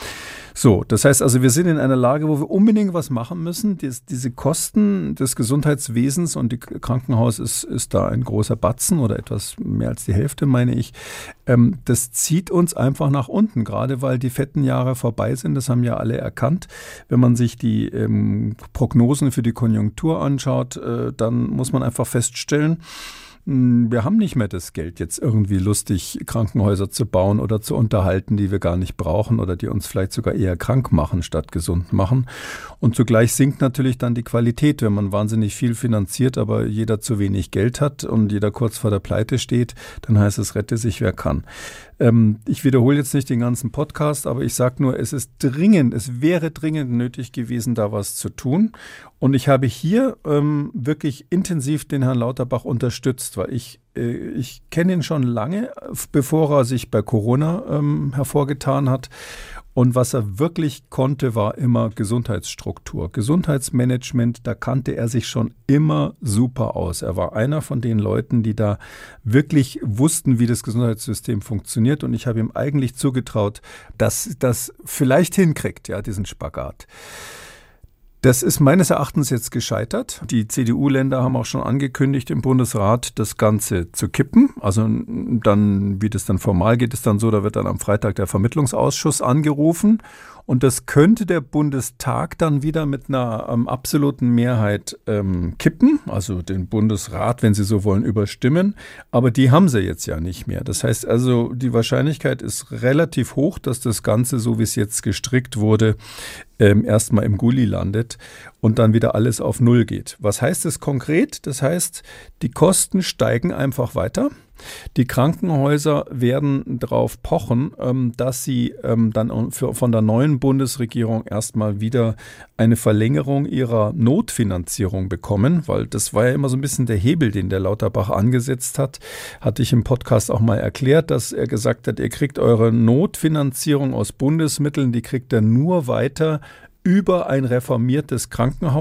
So, das heißt also, wir sind in einer Lage, wo wir unbedingt was machen müssen. Dies, diese Kosten des Gesundheitswesens und die Krankenhaus ist, ist da ein großer Batzen oder etwas mehr als die Hälfte, meine ich. Ähm, das zieht uns einfach nach unten, gerade weil die fetten Jahre vorbei sind. Das haben ja alle erkannt. Wenn man sich die ähm, Prognosen für die Konjunktur anschaut, äh, dann muss man einfach feststellen, wir haben nicht mehr das Geld, jetzt irgendwie lustig Krankenhäuser zu bauen oder zu unterhalten, die wir gar nicht brauchen oder die uns vielleicht sogar eher krank machen, statt gesund machen. Und zugleich sinkt natürlich dann die Qualität, wenn man wahnsinnig viel finanziert, aber jeder zu wenig Geld hat und jeder kurz vor der Pleite steht, dann heißt es, rette sich, wer kann. Ähm, ich wiederhole jetzt nicht den ganzen Podcast, aber ich sage nur, es ist dringend, es wäre dringend nötig gewesen, da was zu tun. Und ich habe hier ähm, wirklich intensiv den Herrn Lauterbach unterstützt, weil ich, äh, ich kenne ihn schon lange, bevor er sich bei Corona ähm, hervorgetan hat. Und was er wirklich konnte, war immer Gesundheitsstruktur. Gesundheitsmanagement, da kannte er sich schon immer super aus. Er war einer von den Leuten, die da wirklich wussten, wie das Gesundheitssystem funktioniert. Und ich habe ihm eigentlich zugetraut, dass das vielleicht hinkriegt, ja, diesen Spagat. Das ist meines Erachtens jetzt gescheitert. Die C D U-Länder haben auch schon angekündigt im Bundesrat, das Ganze zu kippen. Also dann, wie das dann formal geht, ist dann so, da wird dann am Freitag der Vermittlungsausschuss angerufen. Und das könnte der Bundestag dann wieder mit einer ähm, absoluten Mehrheit ähm, kippen, also den Bundesrat, wenn Sie so wollen, überstimmen. Aber die haben sie jetzt ja nicht mehr. Das heißt also, die Wahrscheinlichkeit ist relativ hoch, dass das Ganze, so wie es jetzt gestrickt wurde, ähm, erstmal im Gully landet und dann wieder alles auf Null geht. Was heißt das konkret? Das heißt, die Kosten steigen einfach weiter. Die Krankenhäuser werden darauf pochen, dass sie dann von der neuen Bundesregierung erstmal wieder eine Verlängerung ihrer Notfinanzierung bekommen, weil das war ja immer so ein bisschen der Hebel, den der Lauterbach angesetzt hat. Hatte ich im Podcast auch mal erklärt, dass er gesagt hat, ihr kriegt eure Notfinanzierung aus Bundesmitteln, die kriegt ihr nur weiter über ein reformiertes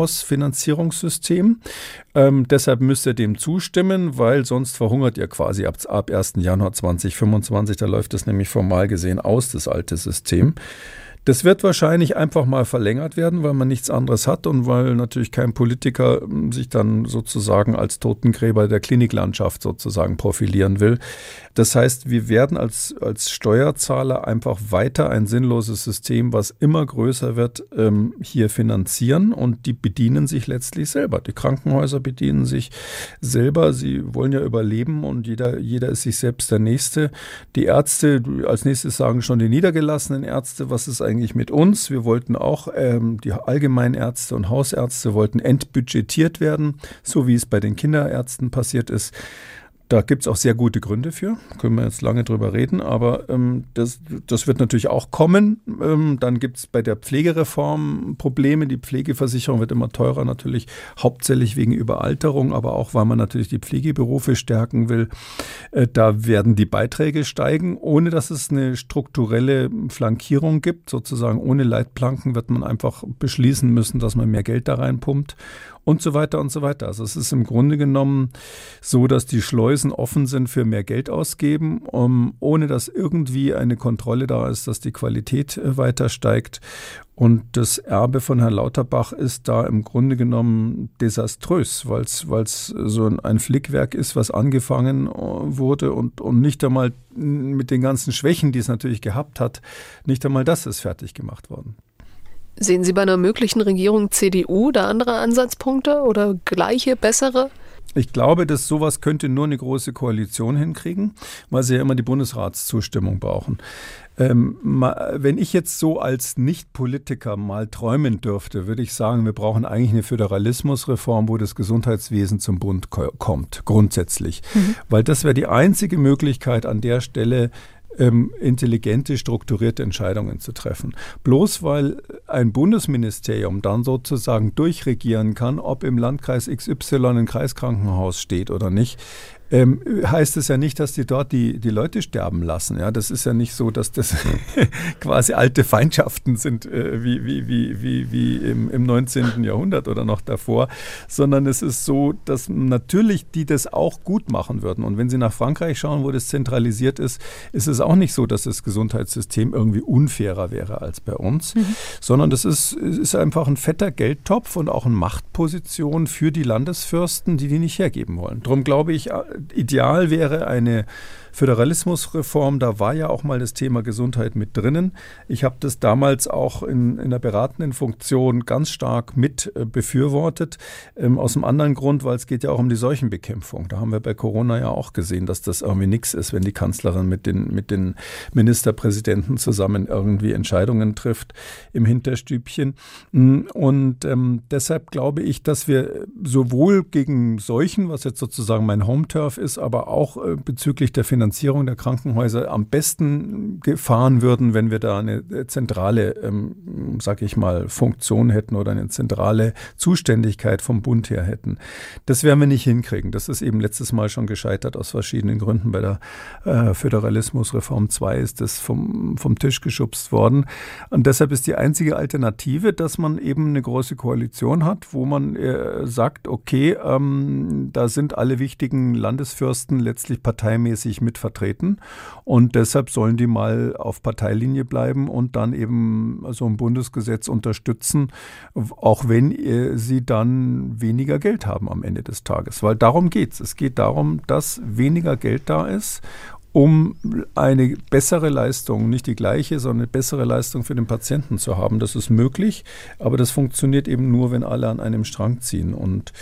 Krankenhausfinanzierungssystem. Ähm, deshalb müsst ihr dem zustimmen, weil sonst verhungert ihr quasi ab, ab ersten Januar zweitausendfünfundzwanzig. Da läuft es nämlich formal gesehen aus, das alte System. Das wird wahrscheinlich einfach mal verlängert werden, weil man nichts anderes hat und weil natürlich kein Politiker sich dann sozusagen als Totengräber der Kliniklandschaft sozusagen profilieren will. Das heißt, wir werden als, als Steuerzahler einfach weiter ein sinnloses System, was immer größer wird, ähm, hier finanzieren und die bedienen sich letztlich selber. Die Krankenhäuser bedienen sich selber, sie wollen ja überleben und jeder, jeder ist sich selbst der Nächste. Die Ärzte, als nächstes sagen schon die niedergelassenen Ärzte, was ist eigentlich mit uns? Wir wollten auch, ähm, die Allgemeinärzte und Hausärzte wollten entbudgetiert werden, so wie es bei den Kinderärzten passiert ist. Da gibt es auch sehr gute Gründe für, können wir jetzt lange drüber reden, aber ähm, das, das wird natürlich auch kommen. Ähm, dann gibt es bei der Pflegereform Probleme. Die Pflegeversicherung wird immer teurer, natürlich hauptsächlich wegen Überalterung, aber auch, weil man natürlich die Pflegeberufe stärken will. Äh, da werden die Beiträge steigen, ohne dass es eine strukturelle Flankierung gibt. Sozusagen ohne Leitplanken wird man einfach beschließen müssen, dass man mehr Geld da reinpumpt. Und so weiter und so weiter. Also es ist im Grunde genommen so, dass die Schleusen offen sind für mehr Geld ausgeben, um, ohne dass irgendwie eine Kontrolle da ist, dass die Qualität äh, weiter steigt. Und das Erbe von Herrn Lauterbach ist da im Grunde genommen desaströs, weil es so ein Flickwerk ist, was angefangen wurde und, und nicht einmal mit den ganzen Schwächen, die es natürlich gehabt hat, nicht einmal das ist fertig gemacht worden. Sehen Sie bei einer möglichen Regierung C D U da andere Ansatzpunkte oder gleiche, bessere? Ich glaube, dass sowas könnte nur eine große Koalition hinkriegen, weil sie ja immer die Bundesratszustimmung brauchen. Ähm, wenn ich jetzt so als Nicht-Politiker mal träumen dürfte, würde ich sagen, wir brauchen eigentlich eine Föderalismusreform, wo das Gesundheitswesen zum Bund ko- kommt, grundsätzlich. Mhm. Weil das wäre die einzige Möglichkeit an der Stelle, Ähm, intelligente, strukturierte Entscheidungen zu treffen. Bloß weil ein Bundesministerium dann sozusagen durchregieren kann, ob im Landkreis X Y ein Kreiskrankenhaus steht oder nicht, ähm, heißt es ja nicht, dass die dort die, die Leute sterben lassen. Ja, das ist ja nicht so, dass das quasi alte Feindschaften sind, äh, wie, wie, wie, wie, wie im, im neunzehnten Jahrhundert oder noch davor, sondern es ist so, dass natürlich die das auch gut machen würden. Und wenn Sie nach Frankreich schauen, wo das zentralisiert ist, ist es auch nicht so, dass das Gesundheitssystem irgendwie unfairer wäre als bei uns, mhm. sondern das ist, ist einfach ein fetter Geldtopf und auch eine Machtposition für die Landesfürsten, die die nicht hergeben wollen. Darum glaube ich, ideal wäre eine Föderalismusreform, da war ja auch mal das Thema Gesundheit mit drinnen. Ich habe das damals auch in, in der beratenden Funktion ganz stark mit äh, befürwortet, ähm, aus einem anderen Grund, weil es geht ja auch um die Seuchenbekämpfung. Da haben wir bei Corona ja auch gesehen, dass das irgendwie nichts ist, wenn die Kanzlerin mit den, mit den Ministerpräsidenten zusammen irgendwie Entscheidungen trifft im Hinterstübchen. Und ähm, deshalb glaube ich, dass wir sowohl gegen Seuchen, was jetzt sozusagen mein Home-Turf ist, aber auch äh, bezüglich der Finanzierung Finanzierung der Krankenhäuser am besten gefahren würden, wenn wir da eine zentrale, ähm, sag ich mal, Funktion hätten oder eine zentrale Zuständigkeit vom Bund her hätten. Das werden wir nicht hinkriegen. Das ist eben letztes Mal schon gescheitert aus verschiedenen Gründen. Bei der äh, Föderalismusreform zwei ist das vom, vom Tisch geschubst worden. Und deshalb ist die einzige Alternative, dass man eben eine große Koalition hat, wo man äh, sagt, okay, ähm, da sind alle wichtigen Landesfürsten letztlich parteimäßig mit vertreten und deshalb sollen die mal auf Parteilinie bleiben und dann eben so ein Bundesgesetz unterstützen, auch wenn äh, sie dann weniger Geld haben am Ende des Tages. Weil darum geht es. Es geht darum, dass weniger Geld da ist, um eine bessere Leistung, nicht die gleiche, sondern eine bessere Leistung für den Patienten zu haben. Das ist möglich, aber das funktioniert eben nur, wenn alle an einem Strang ziehen. Und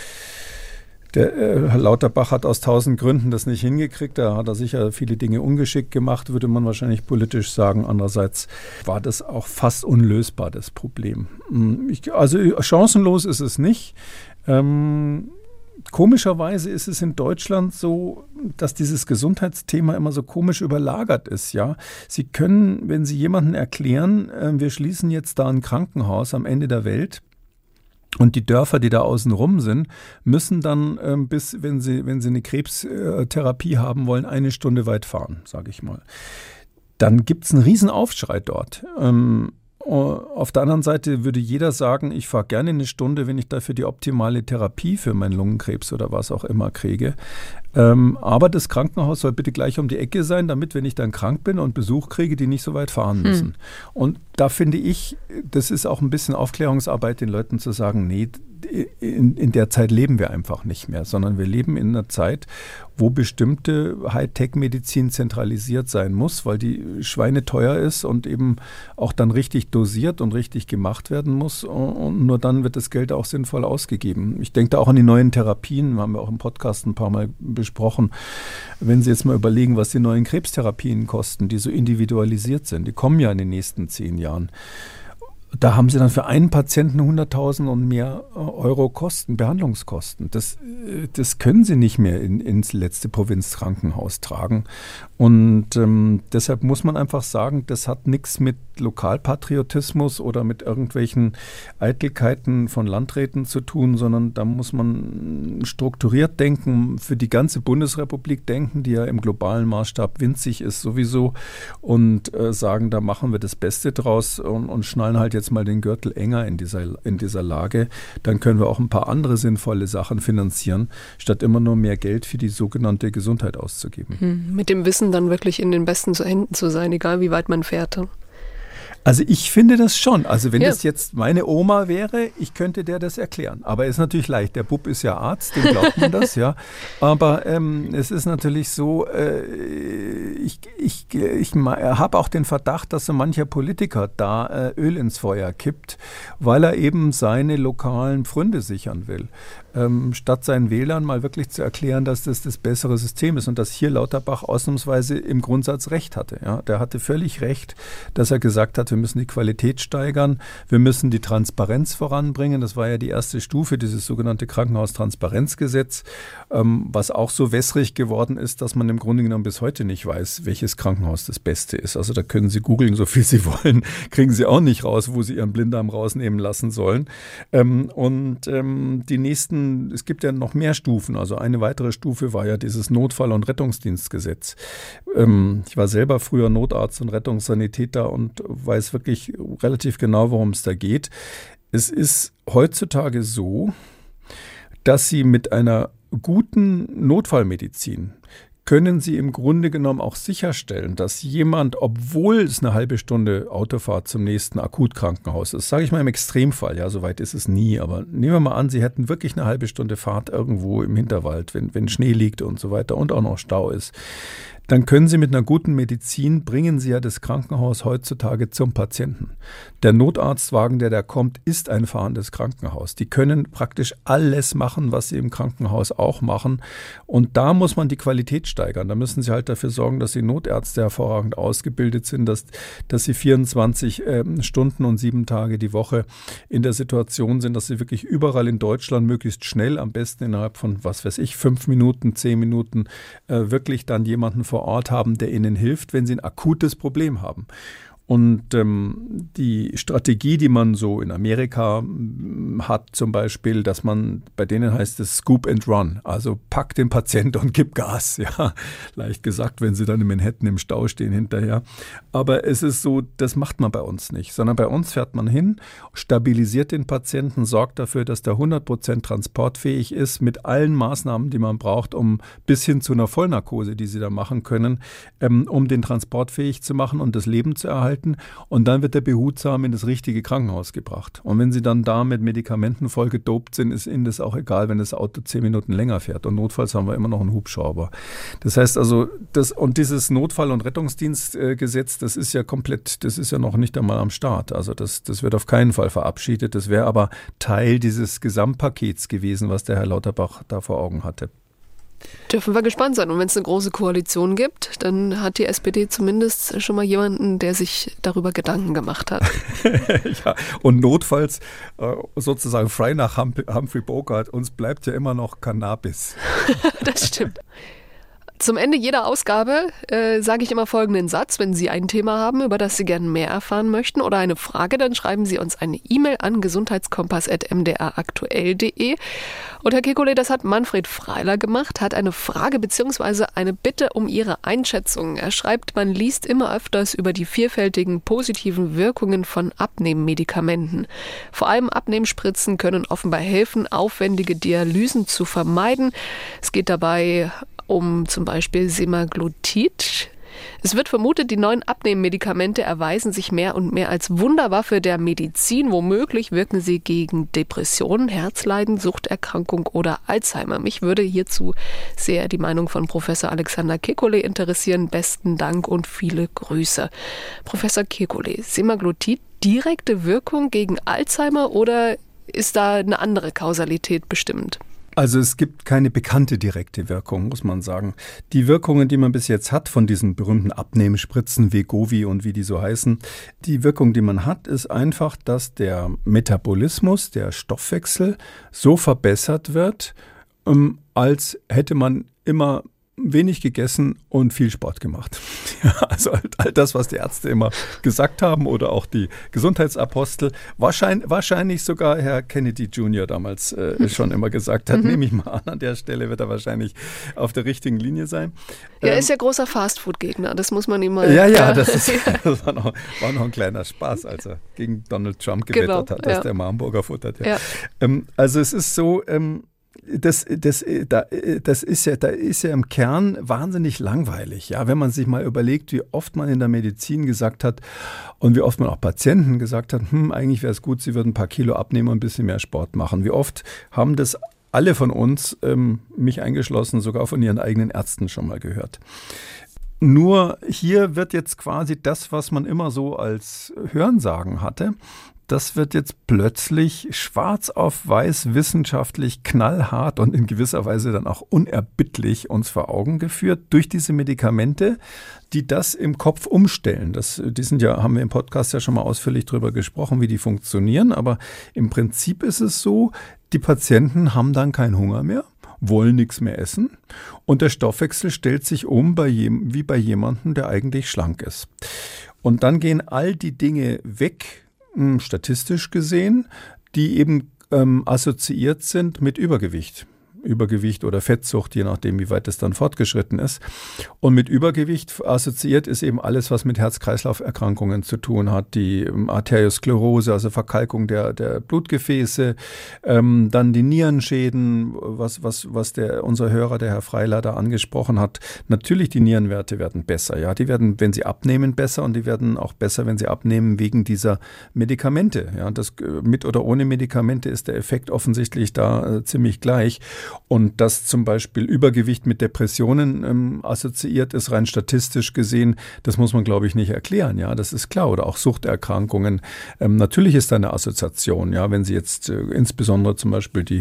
Der äh, Herr Lauterbach hat aus tausend Gründen das nicht hingekriegt. Da hat er sicher viele Dinge ungeschickt gemacht, würde man wahrscheinlich politisch sagen. Andererseits war das auch fast unlösbar, das Problem. Ich, also chancenlos ist es nicht. Ähm, komischerweise ist es in Deutschland so, dass dieses Gesundheitsthema immer so komisch überlagert ist. Ja, Sie können, wenn Sie jemandem erklären, äh, wir schließen jetzt da ein Krankenhaus am Ende der Welt, und die Dörfer, die da außen rum sind, müssen dann ähm, bis, wenn sie, wenn sie eine Krebstherapie haben wollen, eine Stunde weit fahren, sage ich mal. Dann gibt es einen riesen Aufschrei dort. Ähm, auf der anderen Seite würde jeder sagen, ich fahre gerne eine Stunde, wenn ich dafür die optimale Therapie für meinen Lungenkrebs oder was auch immer kriege. Ähm, aber das Krankenhaus soll bitte gleich um die Ecke sein, damit, wenn ich dann krank bin und Besuch kriege, die nicht so weit fahren müssen. Hm. Und da finde ich, das ist auch ein bisschen Aufklärungsarbeit, den Leuten zu sagen, nee, in, in der Zeit leben wir einfach nicht mehr, sondern wir leben in einer Zeit, wo bestimmte Hightech-Medizin zentralisiert sein muss, weil die schweineteuer ist und eben auch dann richtig dosiert und richtig gemacht werden muss. Und nur dann wird das Geld auch sinnvoll ausgegeben. Ich denke da auch an die neuen Therapien, haben wir auch im Podcast ein paar Mal besprochen. Wenn Sie jetzt mal überlegen, was die neuen Krebstherapien kosten, die so individualisiert sind, die kommen ja in den nächsten zehn Jahren. Da haben Sie dann für einen Patienten hunderttausend und mehr Euro Kosten, Behandlungskosten. Das, das können Sie nicht mehr in, ins letzte Provinzkrankenhaus tragen. Und ähm, deshalb muss man einfach sagen, das hat nichts mit Lokalpatriotismus oder mit irgendwelchen Eitelkeiten von Landräten zu tun, sondern da muss man strukturiert denken, für die ganze Bundesrepublik denken, die ja im globalen Maßstab winzig ist sowieso, und äh, sagen, da machen wir das Beste draus und, und schnallen halt jetzt mal den Gürtel enger in dieser, in dieser Lage. Dann können wir auch ein paar andere sinnvolle Sachen finanzieren, statt immer nur mehr Geld für die sogenannte Gesundheit auszugeben. Hm, mit dem Wissen dann wirklich in den besten Händen zu sein, egal wie weit man fährt. Also ich finde das schon. Also wenn ja. das jetzt meine Oma wäre, ich könnte der das erklären. Aber es ist natürlich leicht. Der Bub ist ja Arzt, dem glaubt man das, ja. Aber ähm, es ist natürlich so, äh, ich, ich, ich habe auch den Verdacht, dass so mancher Politiker da äh, Öl ins Feuer kippt, weil er eben seine lokalen Pfründe sichern will. Ähm, statt seinen Wählern mal wirklich zu erklären, dass das das bessere System ist und dass hier Lauterbach ausnahmsweise im Grundsatz recht hatte. Ja. Der hatte völlig recht, dass er gesagt hat, wir müssen die Qualität steigern, wir müssen die Transparenz voranbringen. Das war ja die erste Stufe, dieses sogenannte Krankenhaustransparenzgesetz, ähm, was auch so wässrig geworden ist, dass man im Grunde genommen bis heute nicht weiß, welches Krankenhaus das Beste ist. Also da können Sie googeln, so viel Sie wollen, kriegen Sie auch nicht raus, wo Sie Ihren Blinddarm rausnehmen lassen sollen. Ähm, und ähm, die nächsten, es gibt ja noch mehr Stufen. Also eine weitere Stufe war ja dieses Notfall- und Rettungsdienstgesetz. Ähm, ich war selber früher Notarzt und Rettungssanitäter und weiß wirklich relativ genau, worum es da geht. Es ist heutzutage so, dass Sie mit einer guten Notfallmedizin können Sie im Grunde genommen auch sicherstellen, dass jemand, obwohl es eine halbe Stunde Autofahrt zum nächsten Akutkrankenhaus ist, sage ich mal im Extremfall, ja, so weit ist es nie, aber nehmen wir mal an, Sie hätten wirklich eine halbe Stunde Fahrt irgendwo im Hinterwald, wenn, wenn Schnee liegt und so weiter und auch noch Stau ist, dann können Sie mit einer guten Medizin, bringen Sie ja das Krankenhaus heutzutage zum Patienten. Der Notarztwagen, der da kommt, ist ein fahrendes Krankenhaus. Die können praktisch alles machen, was sie im Krankenhaus auch machen. Und da muss man die Qualität steigern. Da müssen Sie halt dafür sorgen, dass die Notärzte hervorragend ausgebildet sind, dass, dass sie vierundzwanzig ähm, Stunden und sieben Tage die Woche in der Situation sind, dass sie wirklich überall in Deutschland möglichst schnell, am besten innerhalb von, was weiß ich, fünf Minuten, zehn Minuten, äh, wirklich dann jemanden vor Ort haben, der ihnen hilft, wenn sie ein akutes Problem haben. Und ähm, die Strategie, die man so in Amerika m, hat, zum Beispiel, dass man, bei denen heißt es Scoop and Run, also pack den Patient und gib Gas. Ja, leicht gesagt, wenn sie dann in Manhattan im Stau stehen hinterher. Aber es ist so, das macht man bei uns nicht, sondern bei uns fährt man hin, stabilisiert den Patienten, sorgt dafür, dass der hundert Prozent transportfähig ist, mit allen Maßnahmen, die man braucht, um bis hin zu einer Vollnarkose, die sie da machen können, ähm, um den transportfähig zu machen und das Leben zu erhalten. Und dann wird er behutsam in das richtige Krankenhaus gebracht. Und wenn Sie dann da mit Medikamenten voll gedopt sind, ist Ihnen das auch egal, wenn das Auto zehn Minuten länger fährt. Und notfalls haben wir immer noch einen Hubschrauber. Das heißt also, das, und dieses Notfall- und Rettungsdienstgesetz, das ist ja komplett, das ist ja noch nicht einmal am Start. Also das, das wird auf keinen Fall verabschiedet. Das wäre aber Teil dieses Gesamtpakets gewesen, was der Herr Lauterbach da vor Augen hatte. Dürfen wir gespannt sein. Und wenn es eine große Koalition gibt, dann hat die S P D zumindest schon mal jemanden, der sich darüber Gedanken gemacht hat. Ja, und notfalls äh, sozusagen frei nach Humphrey Bogart, uns bleibt ja immer noch Cannabis. Das stimmt. Zum Ende jeder Ausgabe äh, sage ich immer folgenden Satz. Wenn Sie ein Thema haben, über das Sie gerne mehr erfahren möchten oder eine Frage, dann schreiben Sie uns eine E-Mail an gesundheitskompass at m d r aktuell punkt d e. Und Herr Kekulé, das hat Manfred Freiler gemacht, hat eine Frage bzw. eine Bitte um Ihre Einschätzung. Er schreibt, man liest immer öfters über die vielfältigen positiven Wirkungen von Abnehmmedikamenten. Vor allem Abnehmspritzen können offenbar helfen, aufwendige Dialysen zu vermeiden. Es geht dabei um zum Beispiel Semaglutid. Es wird vermutet, die neuen Abnehmmedikamente erweisen sich mehr und mehr als Wunderwaffe der Medizin. Womöglich wirken sie gegen Depressionen, Herzleiden, Suchterkrankung oder Alzheimer. Mich würde hierzu sehr die Meinung von Professor Alexander Kekulé interessieren. Besten Dank und viele Grüße. Professor Kekulé, Semaglutid, direkte Wirkung gegen Alzheimer oder ist da eine andere Kausalität bestimmt? Also es gibt keine bekannte direkte Wirkung, muss man sagen. Die Wirkungen, die man bis jetzt hat von diesen berühmten Abnehmspritzen, Wegovy und wie die so heißen, die Wirkung, die man hat, ist einfach, dass der Metabolismus, der Stoffwechsel so verbessert wird, ähm, als hätte man immer wenig gegessen und viel Sport gemacht. Ja, also all das, was die Ärzte immer gesagt haben oder auch die Gesundheitsapostel, wahrscheinlich, wahrscheinlich sogar Herr Kennedy Junior damals äh, schon immer gesagt hat, mhm. nehme ich mal an, an der Stelle wird er wahrscheinlich auf der richtigen Linie sein. Ja, er ähm, ist ja großer Fastfood-Gegner, das muss man ihm mal... Ja, ja, das, ist, das war, noch, war noch ein kleiner Spaß, als er gegen Donald Trump gewettert genau, hat, dass ja. der mal Hamburger futtert. Ja. Ja. Ähm, also es ist so... Ähm, Das, das, da, das ist ja, da ist ja im Kern wahnsinnig langweilig, ja, wenn man sich mal überlegt, wie oft man in der Medizin gesagt hat und wie oft man auch Patienten gesagt hat, hm, eigentlich wäre es gut, sie würden ein paar Kilo abnehmen und ein bisschen mehr Sport machen. Wie oft haben das alle von uns, ähm, mich eingeschlossen, sogar von ihren eigenen Ärzten schon mal gehört. Nur hier wird jetzt quasi das, was man immer so als Hörensagen hatte, das wird jetzt plötzlich schwarz auf weiß wissenschaftlich knallhart und in gewisser Weise dann auch unerbittlich uns vor Augen geführt durch diese Medikamente, die das im Kopf umstellen. Das, die sind ja, haben wir im Podcast ja schon mal ausführlich drüber gesprochen, wie die funktionieren. Aber im Prinzip ist es so, die Patienten haben dann keinen Hunger mehr wollen nichts mehr essen und der Stoffwechsel stellt sich um bei jem, wie bei jemandem, der eigentlich schlank ist. Und dann gehen all die Dinge weg, mh, statistisch gesehen, die eben ähm, assoziiert sind mit Übergewicht. Übergewicht oder Fettsucht, je nachdem, wie weit es dann fortgeschritten ist. Und mit Übergewicht assoziiert ist eben alles, was mit Herz-Kreislauf-Erkrankungen zu tun hat, die ähm, Arteriosklerose, also Verkalkung der, der Blutgefäße, ähm, dann die Nierenschäden, was, was, was der, unser Hörer, der Herr Freilader, angesprochen hat. Natürlich, die Nierenwerte werden besser, ja, die werden, wenn sie abnehmen, besser und die werden auch besser, wenn sie abnehmen, wegen dieser Medikamente. Ja, das mit oder ohne Medikamente ist der Effekt offensichtlich da äh, ziemlich gleich. Und dass zum Beispiel Übergewicht mit Depressionen ähm, assoziiert ist, rein statistisch gesehen, das muss man, glaube ich, nicht erklären. Ja, das ist klar. Oder auch Suchterkrankungen. Ähm, natürlich ist da eine Assoziation. Ja, wenn Sie jetzt äh, insbesondere zum Beispiel die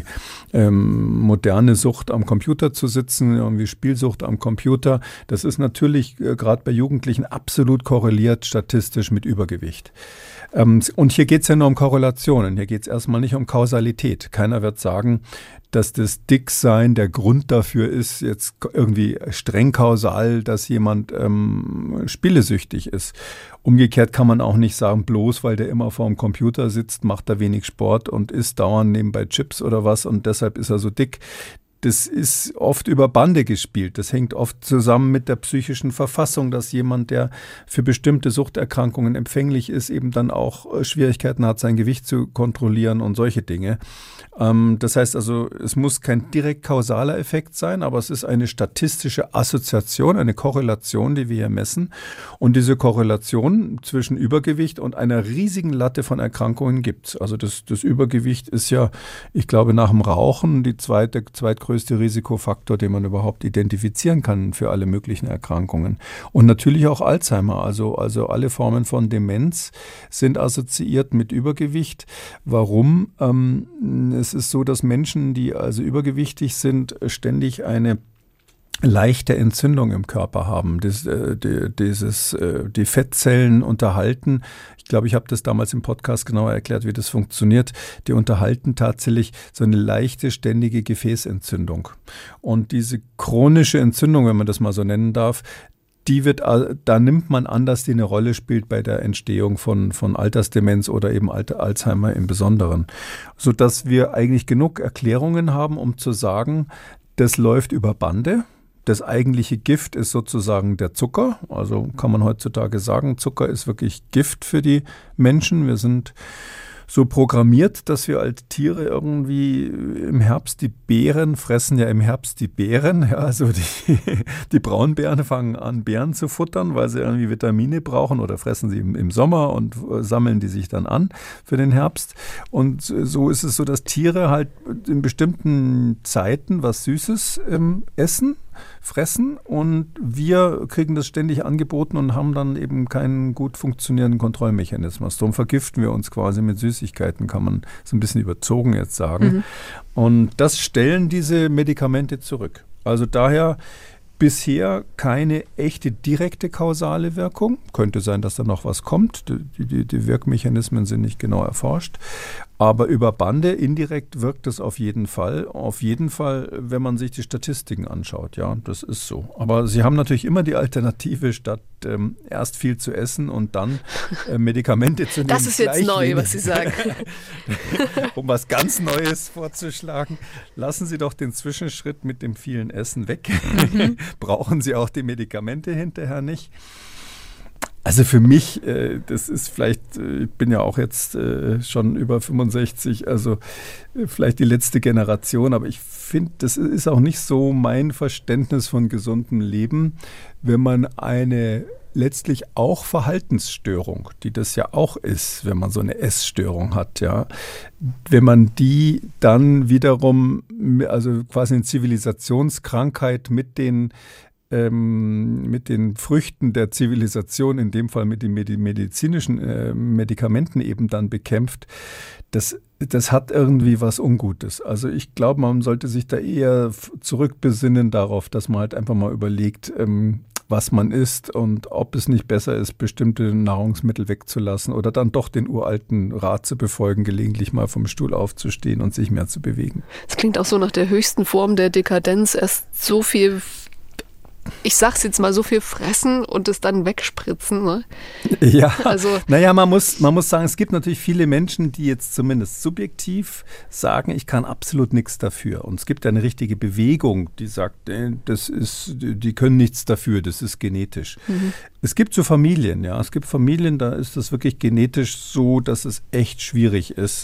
ähm, moderne Sucht am Computer zu sitzen, irgendwie Spielsucht am Computer, das ist natürlich äh, gerade bei Jugendlichen absolut korreliert statistisch mit Übergewicht. Ähm, und hier geht es ja nur um Korrelationen. Hier geht es erstmal nicht um Kausalität. Keiner wird sagen, dass das Dicksein der Grund dafür ist, jetzt irgendwie streng kausal, dass jemand ähm, spielesüchtig ist. Umgekehrt kann man auch nicht sagen, bloß weil der immer vor dem Computer sitzt, macht er wenig Sport und isst dauernd nebenbei Chips oder was und deshalb ist er so dick. Das ist oft über Bande gespielt. Das hängt oft zusammen mit der psychischen Verfassung, dass jemand, der für bestimmte Suchterkrankungen empfänglich ist, eben dann auch Schwierigkeiten hat, sein Gewicht zu kontrollieren und solche Dinge. Ähm, das heißt also, es muss kein direkt kausaler Effekt sein, aber es ist eine statistische Assoziation, eine Korrelation, die wir hier messen. Und diese Korrelation zwischen Übergewicht und einer riesigen Latte von Erkrankungen gibt es. Also das, das Übergewicht ist ja, ich glaube, nach dem Rauchen die zweite, zweitgrößte größte Risikofaktor, den man überhaupt identifizieren kann für alle möglichen Erkrankungen. Und natürlich auch Alzheimer, also, also alle Formen von Demenz sind assoziiert mit Übergewicht. Warum? Ähm, es ist so, dass Menschen, die also übergewichtig sind, ständig eine leichte Entzündung im Körper haben, das, äh, die, dieses, äh, die Fettzellen unterhalten. Ich glaube, ich habe das damals im Podcast genauer erklärt, wie das funktioniert. Die unterhalten tatsächlich so eine leichte, ständige Gefäßentzündung. Und diese chronische Entzündung, wenn man das mal so nennen darf, die wird, da nimmt man an, dass die eine Rolle spielt bei der Entstehung von, von Altersdemenz oder eben Alzheimer im Besonderen. Sodass wir eigentlich genug Erklärungen haben, um zu sagen, das läuft über Bande. Das eigentliche Gift ist sozusagen der Zucker. Also kann man heutzutage sagen, Zucker ist wirklich Gift für die Menschen. Wir sind so programmiert, dass wir als Tiere irgendwie im Herbst die Beeren fressen, ja im Herbst die Beeren. Ja, also die, die Braunbären fangen an, Beeren zu futtern, weil sie irgendwie Vitamine brauchen oder fressen sie im, im Sommer und sammeln die sich dann an für den Herbst. Und so ist es so, dass Tiere halt in bestimmten Zeiten was Süßes ähm, essen, fressen und wir kriegen das ständig angeboten und haben dann eben keinen gut funktionierenden Kontrollmechanismus. Darum vergiften wir uns quasi mit Süßigkeiten, kann man so ein bisschen überzogen jetzt sagen. Mhm. Und das stellen diese Medikamente zurück. Also daher bisher keine echte direkte kausale Wirkung. Könnte sein, dass da noch was kommt. Die, die, die Wirkmechanismen sind nicht genau erforscht. Aber über Bande indirekt wirkt es auf jeden Fall. Auf jeden Fall, wenn man sich die Statistiken anschaut. Ja, das ist so. Aber Sie haben natürlich immer die Alternative, statt ähm, erst viel zu essen und dann äh, Medikamente zu nehmen. Das ist jetzt neu, was Sie sagen. Um was ganz Neues vorzuschlagen, lassen Sie doch den Zwischenschritt mit dem vielen Essen weg. Mhm. Brauchen Sie auch die Medikamente hinterher nicht. Also für mich, äh, das ist vielleicht, äh, ich bin ja auch jetzt äh, schon über fünfundsechzig, also äh, vielleicht die letzte Generation, aber ich finde, das ist auch nicht so mein Verständnis von gesundem Leben, wenn man eine letztlich auch Verhaltensstörung, die das ja auch ist, wenn man so eine Essstörung hat, ja, wenn man die dann wiederum, also quasi eine Zivilisationskrankheit mit den Ähm, mit den Früchten der Zivilisation, in dem Fall mit den medizinischen äh, Medikamenten eben dann bekämpft, das, das hat irgendwie was Ungutes. Also ich glaube, man sollte sich da eher zurückbesinnen darauf, dass man halt einfach mal überlegt, ähm, was man isst und ob es nicht besser ist, bestimmte Nahrungsmittel wegzulassen oder dann doch den uralten Rat zu befolgen, gelegentlich mal vom Stuhl aufzustehen und sich mehr zu bewegen. Es klingt auch so nach der höchsten Form der Dekadenz, erst so viel, ich sag's jetzt mal, so viel fressen und es dann wegspritzen. Ne? Ja, also, naja, man muss, man muss sagen, es gibt natürlich viele Menschen, die jetzt zumindest subjektiv sagen, ich kann absolut nichts dafür. Und es gibt eine richtige Bewegung, die sagt, das ist, die können nichts dafür, das ist genetisch. Mhm. Es gibt so Familien, ja, es gibt Familien, da ist das wirklich genetisch so, dass es echt schwierig ist.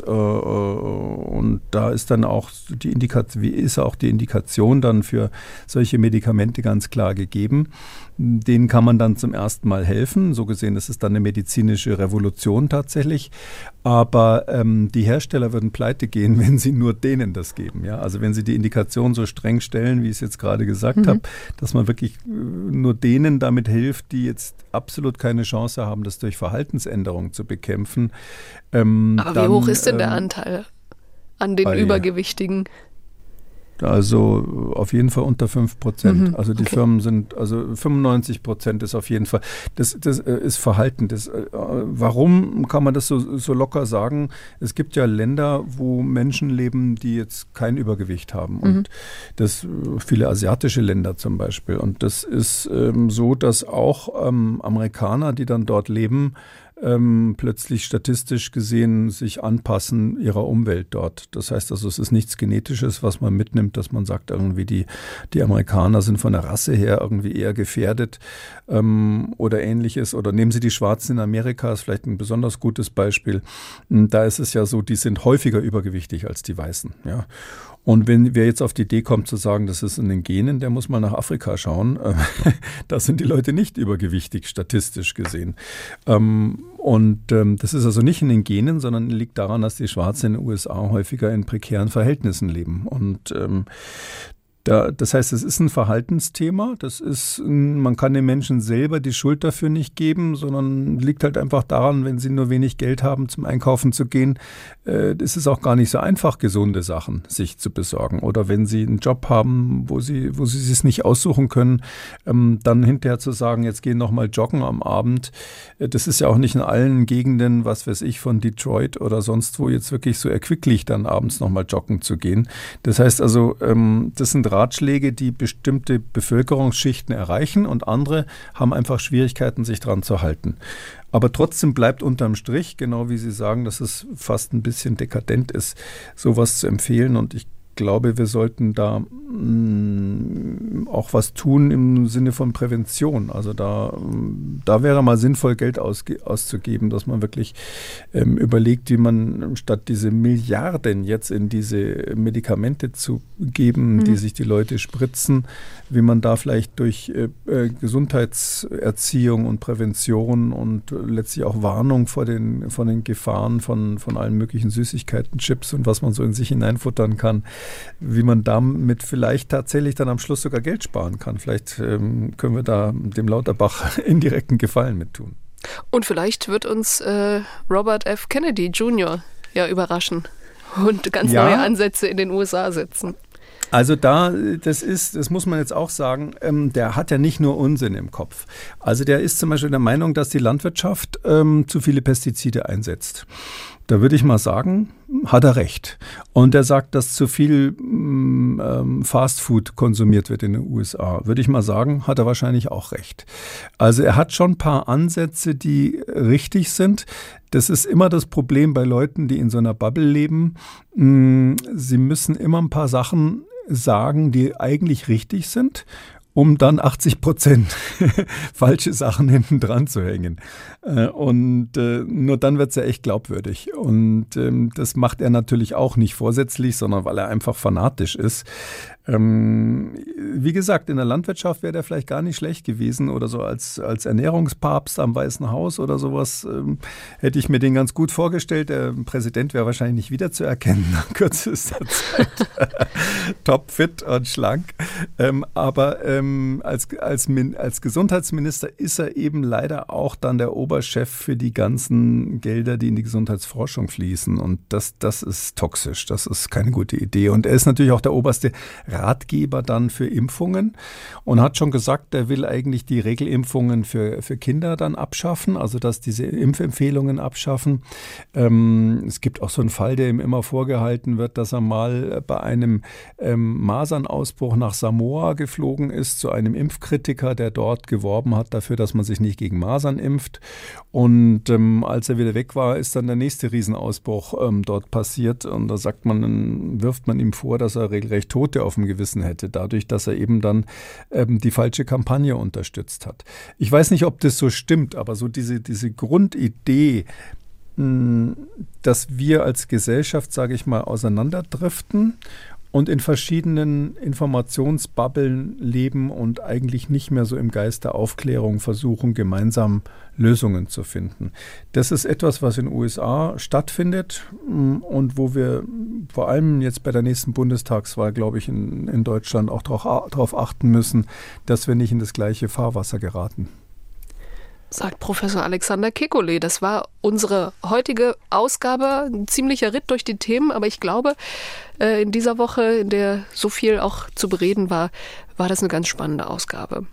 Und da ist dann auch die Indikation, wie ist auch die Indikation dann für solche Medikamente ganz klar gegeben. Denen kann man dann zum ersten Mal helfen. So gesehen ist es dann eine medizinische Revolution tatsächlich. Aber ähm, die Hersteller würden pleite gehen, wenn sie nur denen das geben. Ja? Also wenn sie die Indikation so streng stellen, wie ich es jetzt gerade gesagt mhm. habe, dass man wirklich äh, nur denen damit hilft, die jetzt absolut keine Chance haben, das durch Verhaltensänderung zu bekämpfen. Ähm, Aber dann, wie hoch ist denn der ähm, Anteil an den bei, Übergewichtigen? Also auf jeden Fall unter fünf Prozent. Mhm, also die okay. Firmen sind, also fünfundneunzig Prozent ist auf jeden Fall, das, das ist Verhalten. Das, äh, warum kann man das so, so locker sagen? Es gibt ja Länder, wo Menschen leben, die jetzt kein Übergewicht haben. Und mhm. das viele asiatische Länder zum Beispiel. Und das ist ähm, so, dass auch ähm, Amerikaner, die dann dort leben, Ähm, plötzlich statistisch gesehen sich anpassen ihrer Umwelt dort. Das heißt also, es ist nichts Genetisches, was man mitnimmt, dass man sagt, irgendwie die, die Amerikaner sind von der Rasse her irgendwie eher gefährdet ähm, oder Ähnliches. Oder nehmen Sie die Schwarzen in Amerika, ist vielleicht ein besonders gutes Beispiel. Da ist es ja so, die sind häufiger übergewichtig als die Weißen. Ja. Und wenn wer jetzt auf die Idee kommt zu sagen, das ist in den Genen, der muss mal nach Afrika schauen. Da sind die Leute nicht übergewichtig, statistisch gesehen. Und das ist also nicht in den Genen, sondern liegt daran, dass die Schwarzen in den U S A häufiger in prekären Verhältnissen leben. Und Da, das heißt, es ist ein Verhaltensthema. Das ist, man kann den Menschen selber die Schuld dafür nicht geben, sondern liegt halt einfach daran, wenn sie nur wenig Geld haben, zum Einkaufen zu gehen, äh, ist es auch gar nicht so einfach, gesunde Sachen sich zu besorgen. Oder wenn sie einen Job haben, wo sie, wo sie es nicht aussuchen können, ähm, dann hinterher zu sagen, jetzt gehen noch mal joggen am Abend. Äh, das ist ja auch nicht in allen Gegenden, was weiß ich, von Detroit oder sonst wo jetzt wirklich so erquicklich, dann abends noch mal joggen zu gehen. Das heißt also, ähm, das sind Ratschläge, die bestimmte Bevölkerungsschichten erreichen und andere haben einfach Schwierigkeiten, sich dran zu halten. Aber trotzdem bleibt unterm Strich, genau wie Sie sagen, dass es fast ein bisschen dekadent ist, sowas zu empfehlen. Und ich glaube, wir sollten da mh, auch was tun im Sinne von Prävention. Also da, da wäre mal sinnvoll, Geld ausge, auszugeben, dass man wirklich ähm, überlegt, wie man statt diese Milliarden jetzt in diese Medikamente zu geben, mhm. die sich die Leute spritzen, wie man da vielleicht durch äh, Gesundheitserziehung und Prävention und letztlich auch Warnung vor den, vor den Gefahren von, von allen möglichen Süßigkeiten, Chips und was man so in sich hineinfuttern kann, wie man damit vielleicht tatsächlich dann am Schluss sogar Geld sparen kann. Vielleicht ähm, können wir da dem Lauterbach indirekten Gefallen mit tun. Und vielleicht wird uns äh, Robert F. Kennedy Junior ja überraschen und ganz ja. neue Ansätze in den U S A setzen. Also da, das ist, das muss man jetzt auch sagen, ähm, der hat ja nicht nur Unsinn im Kopf. Also der ist zum Beispiel der Meinung, dass die Landwirtschaft ähm, zu viele Pestizide einsetzt. Da würde ich mal sagen, hat er recht. Und er sagt, dass zu viel ähm, Fastfood konsumiert wird in den U S A. Würde ich mal sagen, hat er wahrscheinlich auch recht. Also er hat schon ein paar Ansätze, die richtig sind. Das ist immer das Problem bei Leuten, die in so einer Bubble leben. Sie müssen immer ein paar Sachen sagen, die eigentlich richtig sind, um dann achtzig Prozent falsche Sachen hinten dran zu hängen. Und äh, nur dann wird es ja echt glaubwürdig. Und ähm, das macht er natürlich auch nicht vorsätzlich, sondern weil er einfach fanatisch ist. Ähm, wie gesagt, in der Landwirtschaft wäre der vielleicht gar nicht schlecht gewesen oder so als, als Ernährungspapst am Weißen Haus oder sowas, ähm, hätte ich mir den ganz gut vorgestellt. Der Präsident wäre wahrscheinlich nicht wiederzuerkennen nach kürzester Zeit. Topfit und schlank. Ähm, aber ähm, als, als, als Gesundheitsminister ist er eben leider auch dann der Oberchef für die ganzen Gelder, die in die Gesundheitsforschung fließen. Und das, das ist toxisch. Das ist keine gute Idee. Und er ist natürlich auch der oberste Ratgeber dann für Impfungen und hat schon gesagt, er will eigentlich die Regelimpfungen für, für Kinder dann abschaffen, also dass diese Impfempfehlungen abschaffen. Ähm, es gibt auch so einen Fall, der ihm immer vorgehalten wird, dass er mal bei einem ähm, Masernausbruch nach Samoa geflogen ist zu einem Impfkritiker, der dort geworben hat dafür, dass man sich nicht gegen Masern impft. Und ähm, als er wieder weg war, ist dann der nächste Riesenausbruch ähm, dort passiert. Und da sagt man, dann wirft man ihm vor, dass er regelrecht Tote auf dem Gewissen hätte, dadurch, dass er eben dann ähm, die falsche Kampagne unterstützt hat. Ich weiß nicht, ob das so stimmt, aber so diese, diese Grundidee, mh, dass wir als Gesellschaft, sage ich mal, auseinanderdriften und in verschiedenen Informationsbubbeln leben und eigentlich nicht mehr so im Geist der Aufklärung versuchen, gemeinsam Lösungen zu finden. Das ist etwas, was in den U S A stattfindet und wo wir vor allem jetzt bei der nächsten Bundestagswahl, glaube ich, in, in Deutschland auch darauf achten müssen, dass wir nicht in das gleiche Fahrwasser geraten. Sagt Professor Alexander Kekulé. Das war unsere heutige Ausgabe. Ein ziemlicher Ritt durch die Themen, aber ich glaube, in dieser Woche, in der so viel auch zu bereden war, war das eine ganz spannende Ausgabe.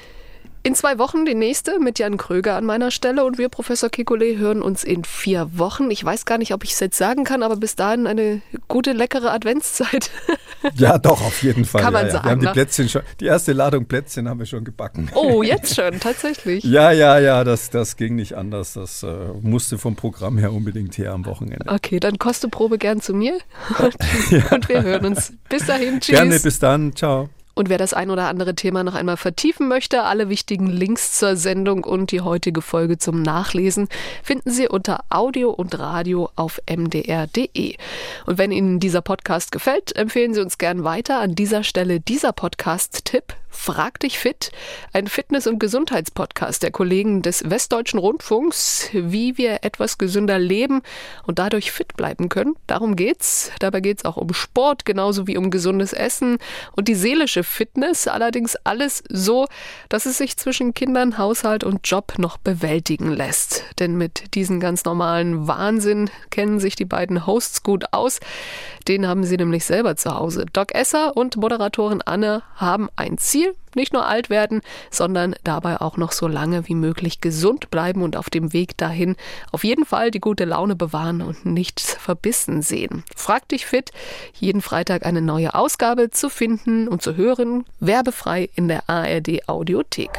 In zwei Wochen die nächste mit Jan Kröger an meiner Stelle und wir, Professor Kekulé, hören uns in vier Wochen. Ich weiß gar nicht, ob ich es jetzt sagen kann, aber bis dahin eine gute, leckere Adventszeit. Ja, doch, auf jeden Fall. Kann man ja, sagen. Wir haben die Plätzchen schon, die erste Ladung Plätzchen haben wir schon gebacken. Oh, jetzt schon, tatsächlich. Ja, ja, ja, das, das ging nicht anders. Das äh, musste vom Programm her unbedingt her am Wochenende. Okay, dann Kosteprobe gern zu mir und, ja. und wir hören uns. Bis dahin, tschüss. Gerne, bis dann, ciao. Und wer das ein oder andere Thema noch einmal vertiefen möchte, alle wichtigen Links zur Sendung und die heutige Folge zum Nachlesen finden Sie unter Audio und Radio auf m d r punkt d e. Und wenn Ihnen dieser Podcast gefällt, empfehlen Sie uns gern weiter. An dieser Stelle dieser Podcast-Tipp: Frag dich fit, ein Fitness- und Gesundheitspodcast der Kollegen des Westdeutschen Rundfunks, wie wir etwas gesünder leben und dadurch fit bleiben können. Darum geht's. Dabei geht's auch um Sport, genauso wie um gesundes Essen und die seelische Fitness. Allerdings alles so, dass es sich zwischen Kindern, Haushalt und Job noch bewältigen lässt. Denn mit diesem ganz normalen Wahnsinn kennen sich die beiden Hosts gut aus. Den haben sie nämlich selber zu Hause. Doc Esser und Moderatorin Anne haben ein Ziel, nicht nur alt werden, sondern dabei auch noch so lange wie möglich gesund bleiben und auf dem Weg dahin auf jeden Fall die gute Laune bewahren und nichts verbissen sehen. Frag dich fit, jeden Freitag eine neue Ausgabe zu finden und zu hören, werbefrei in der A R D Audiothek.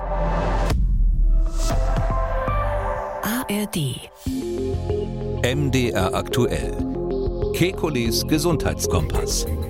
A R D M D R aktuell. Kekulés Gesundheitskompass.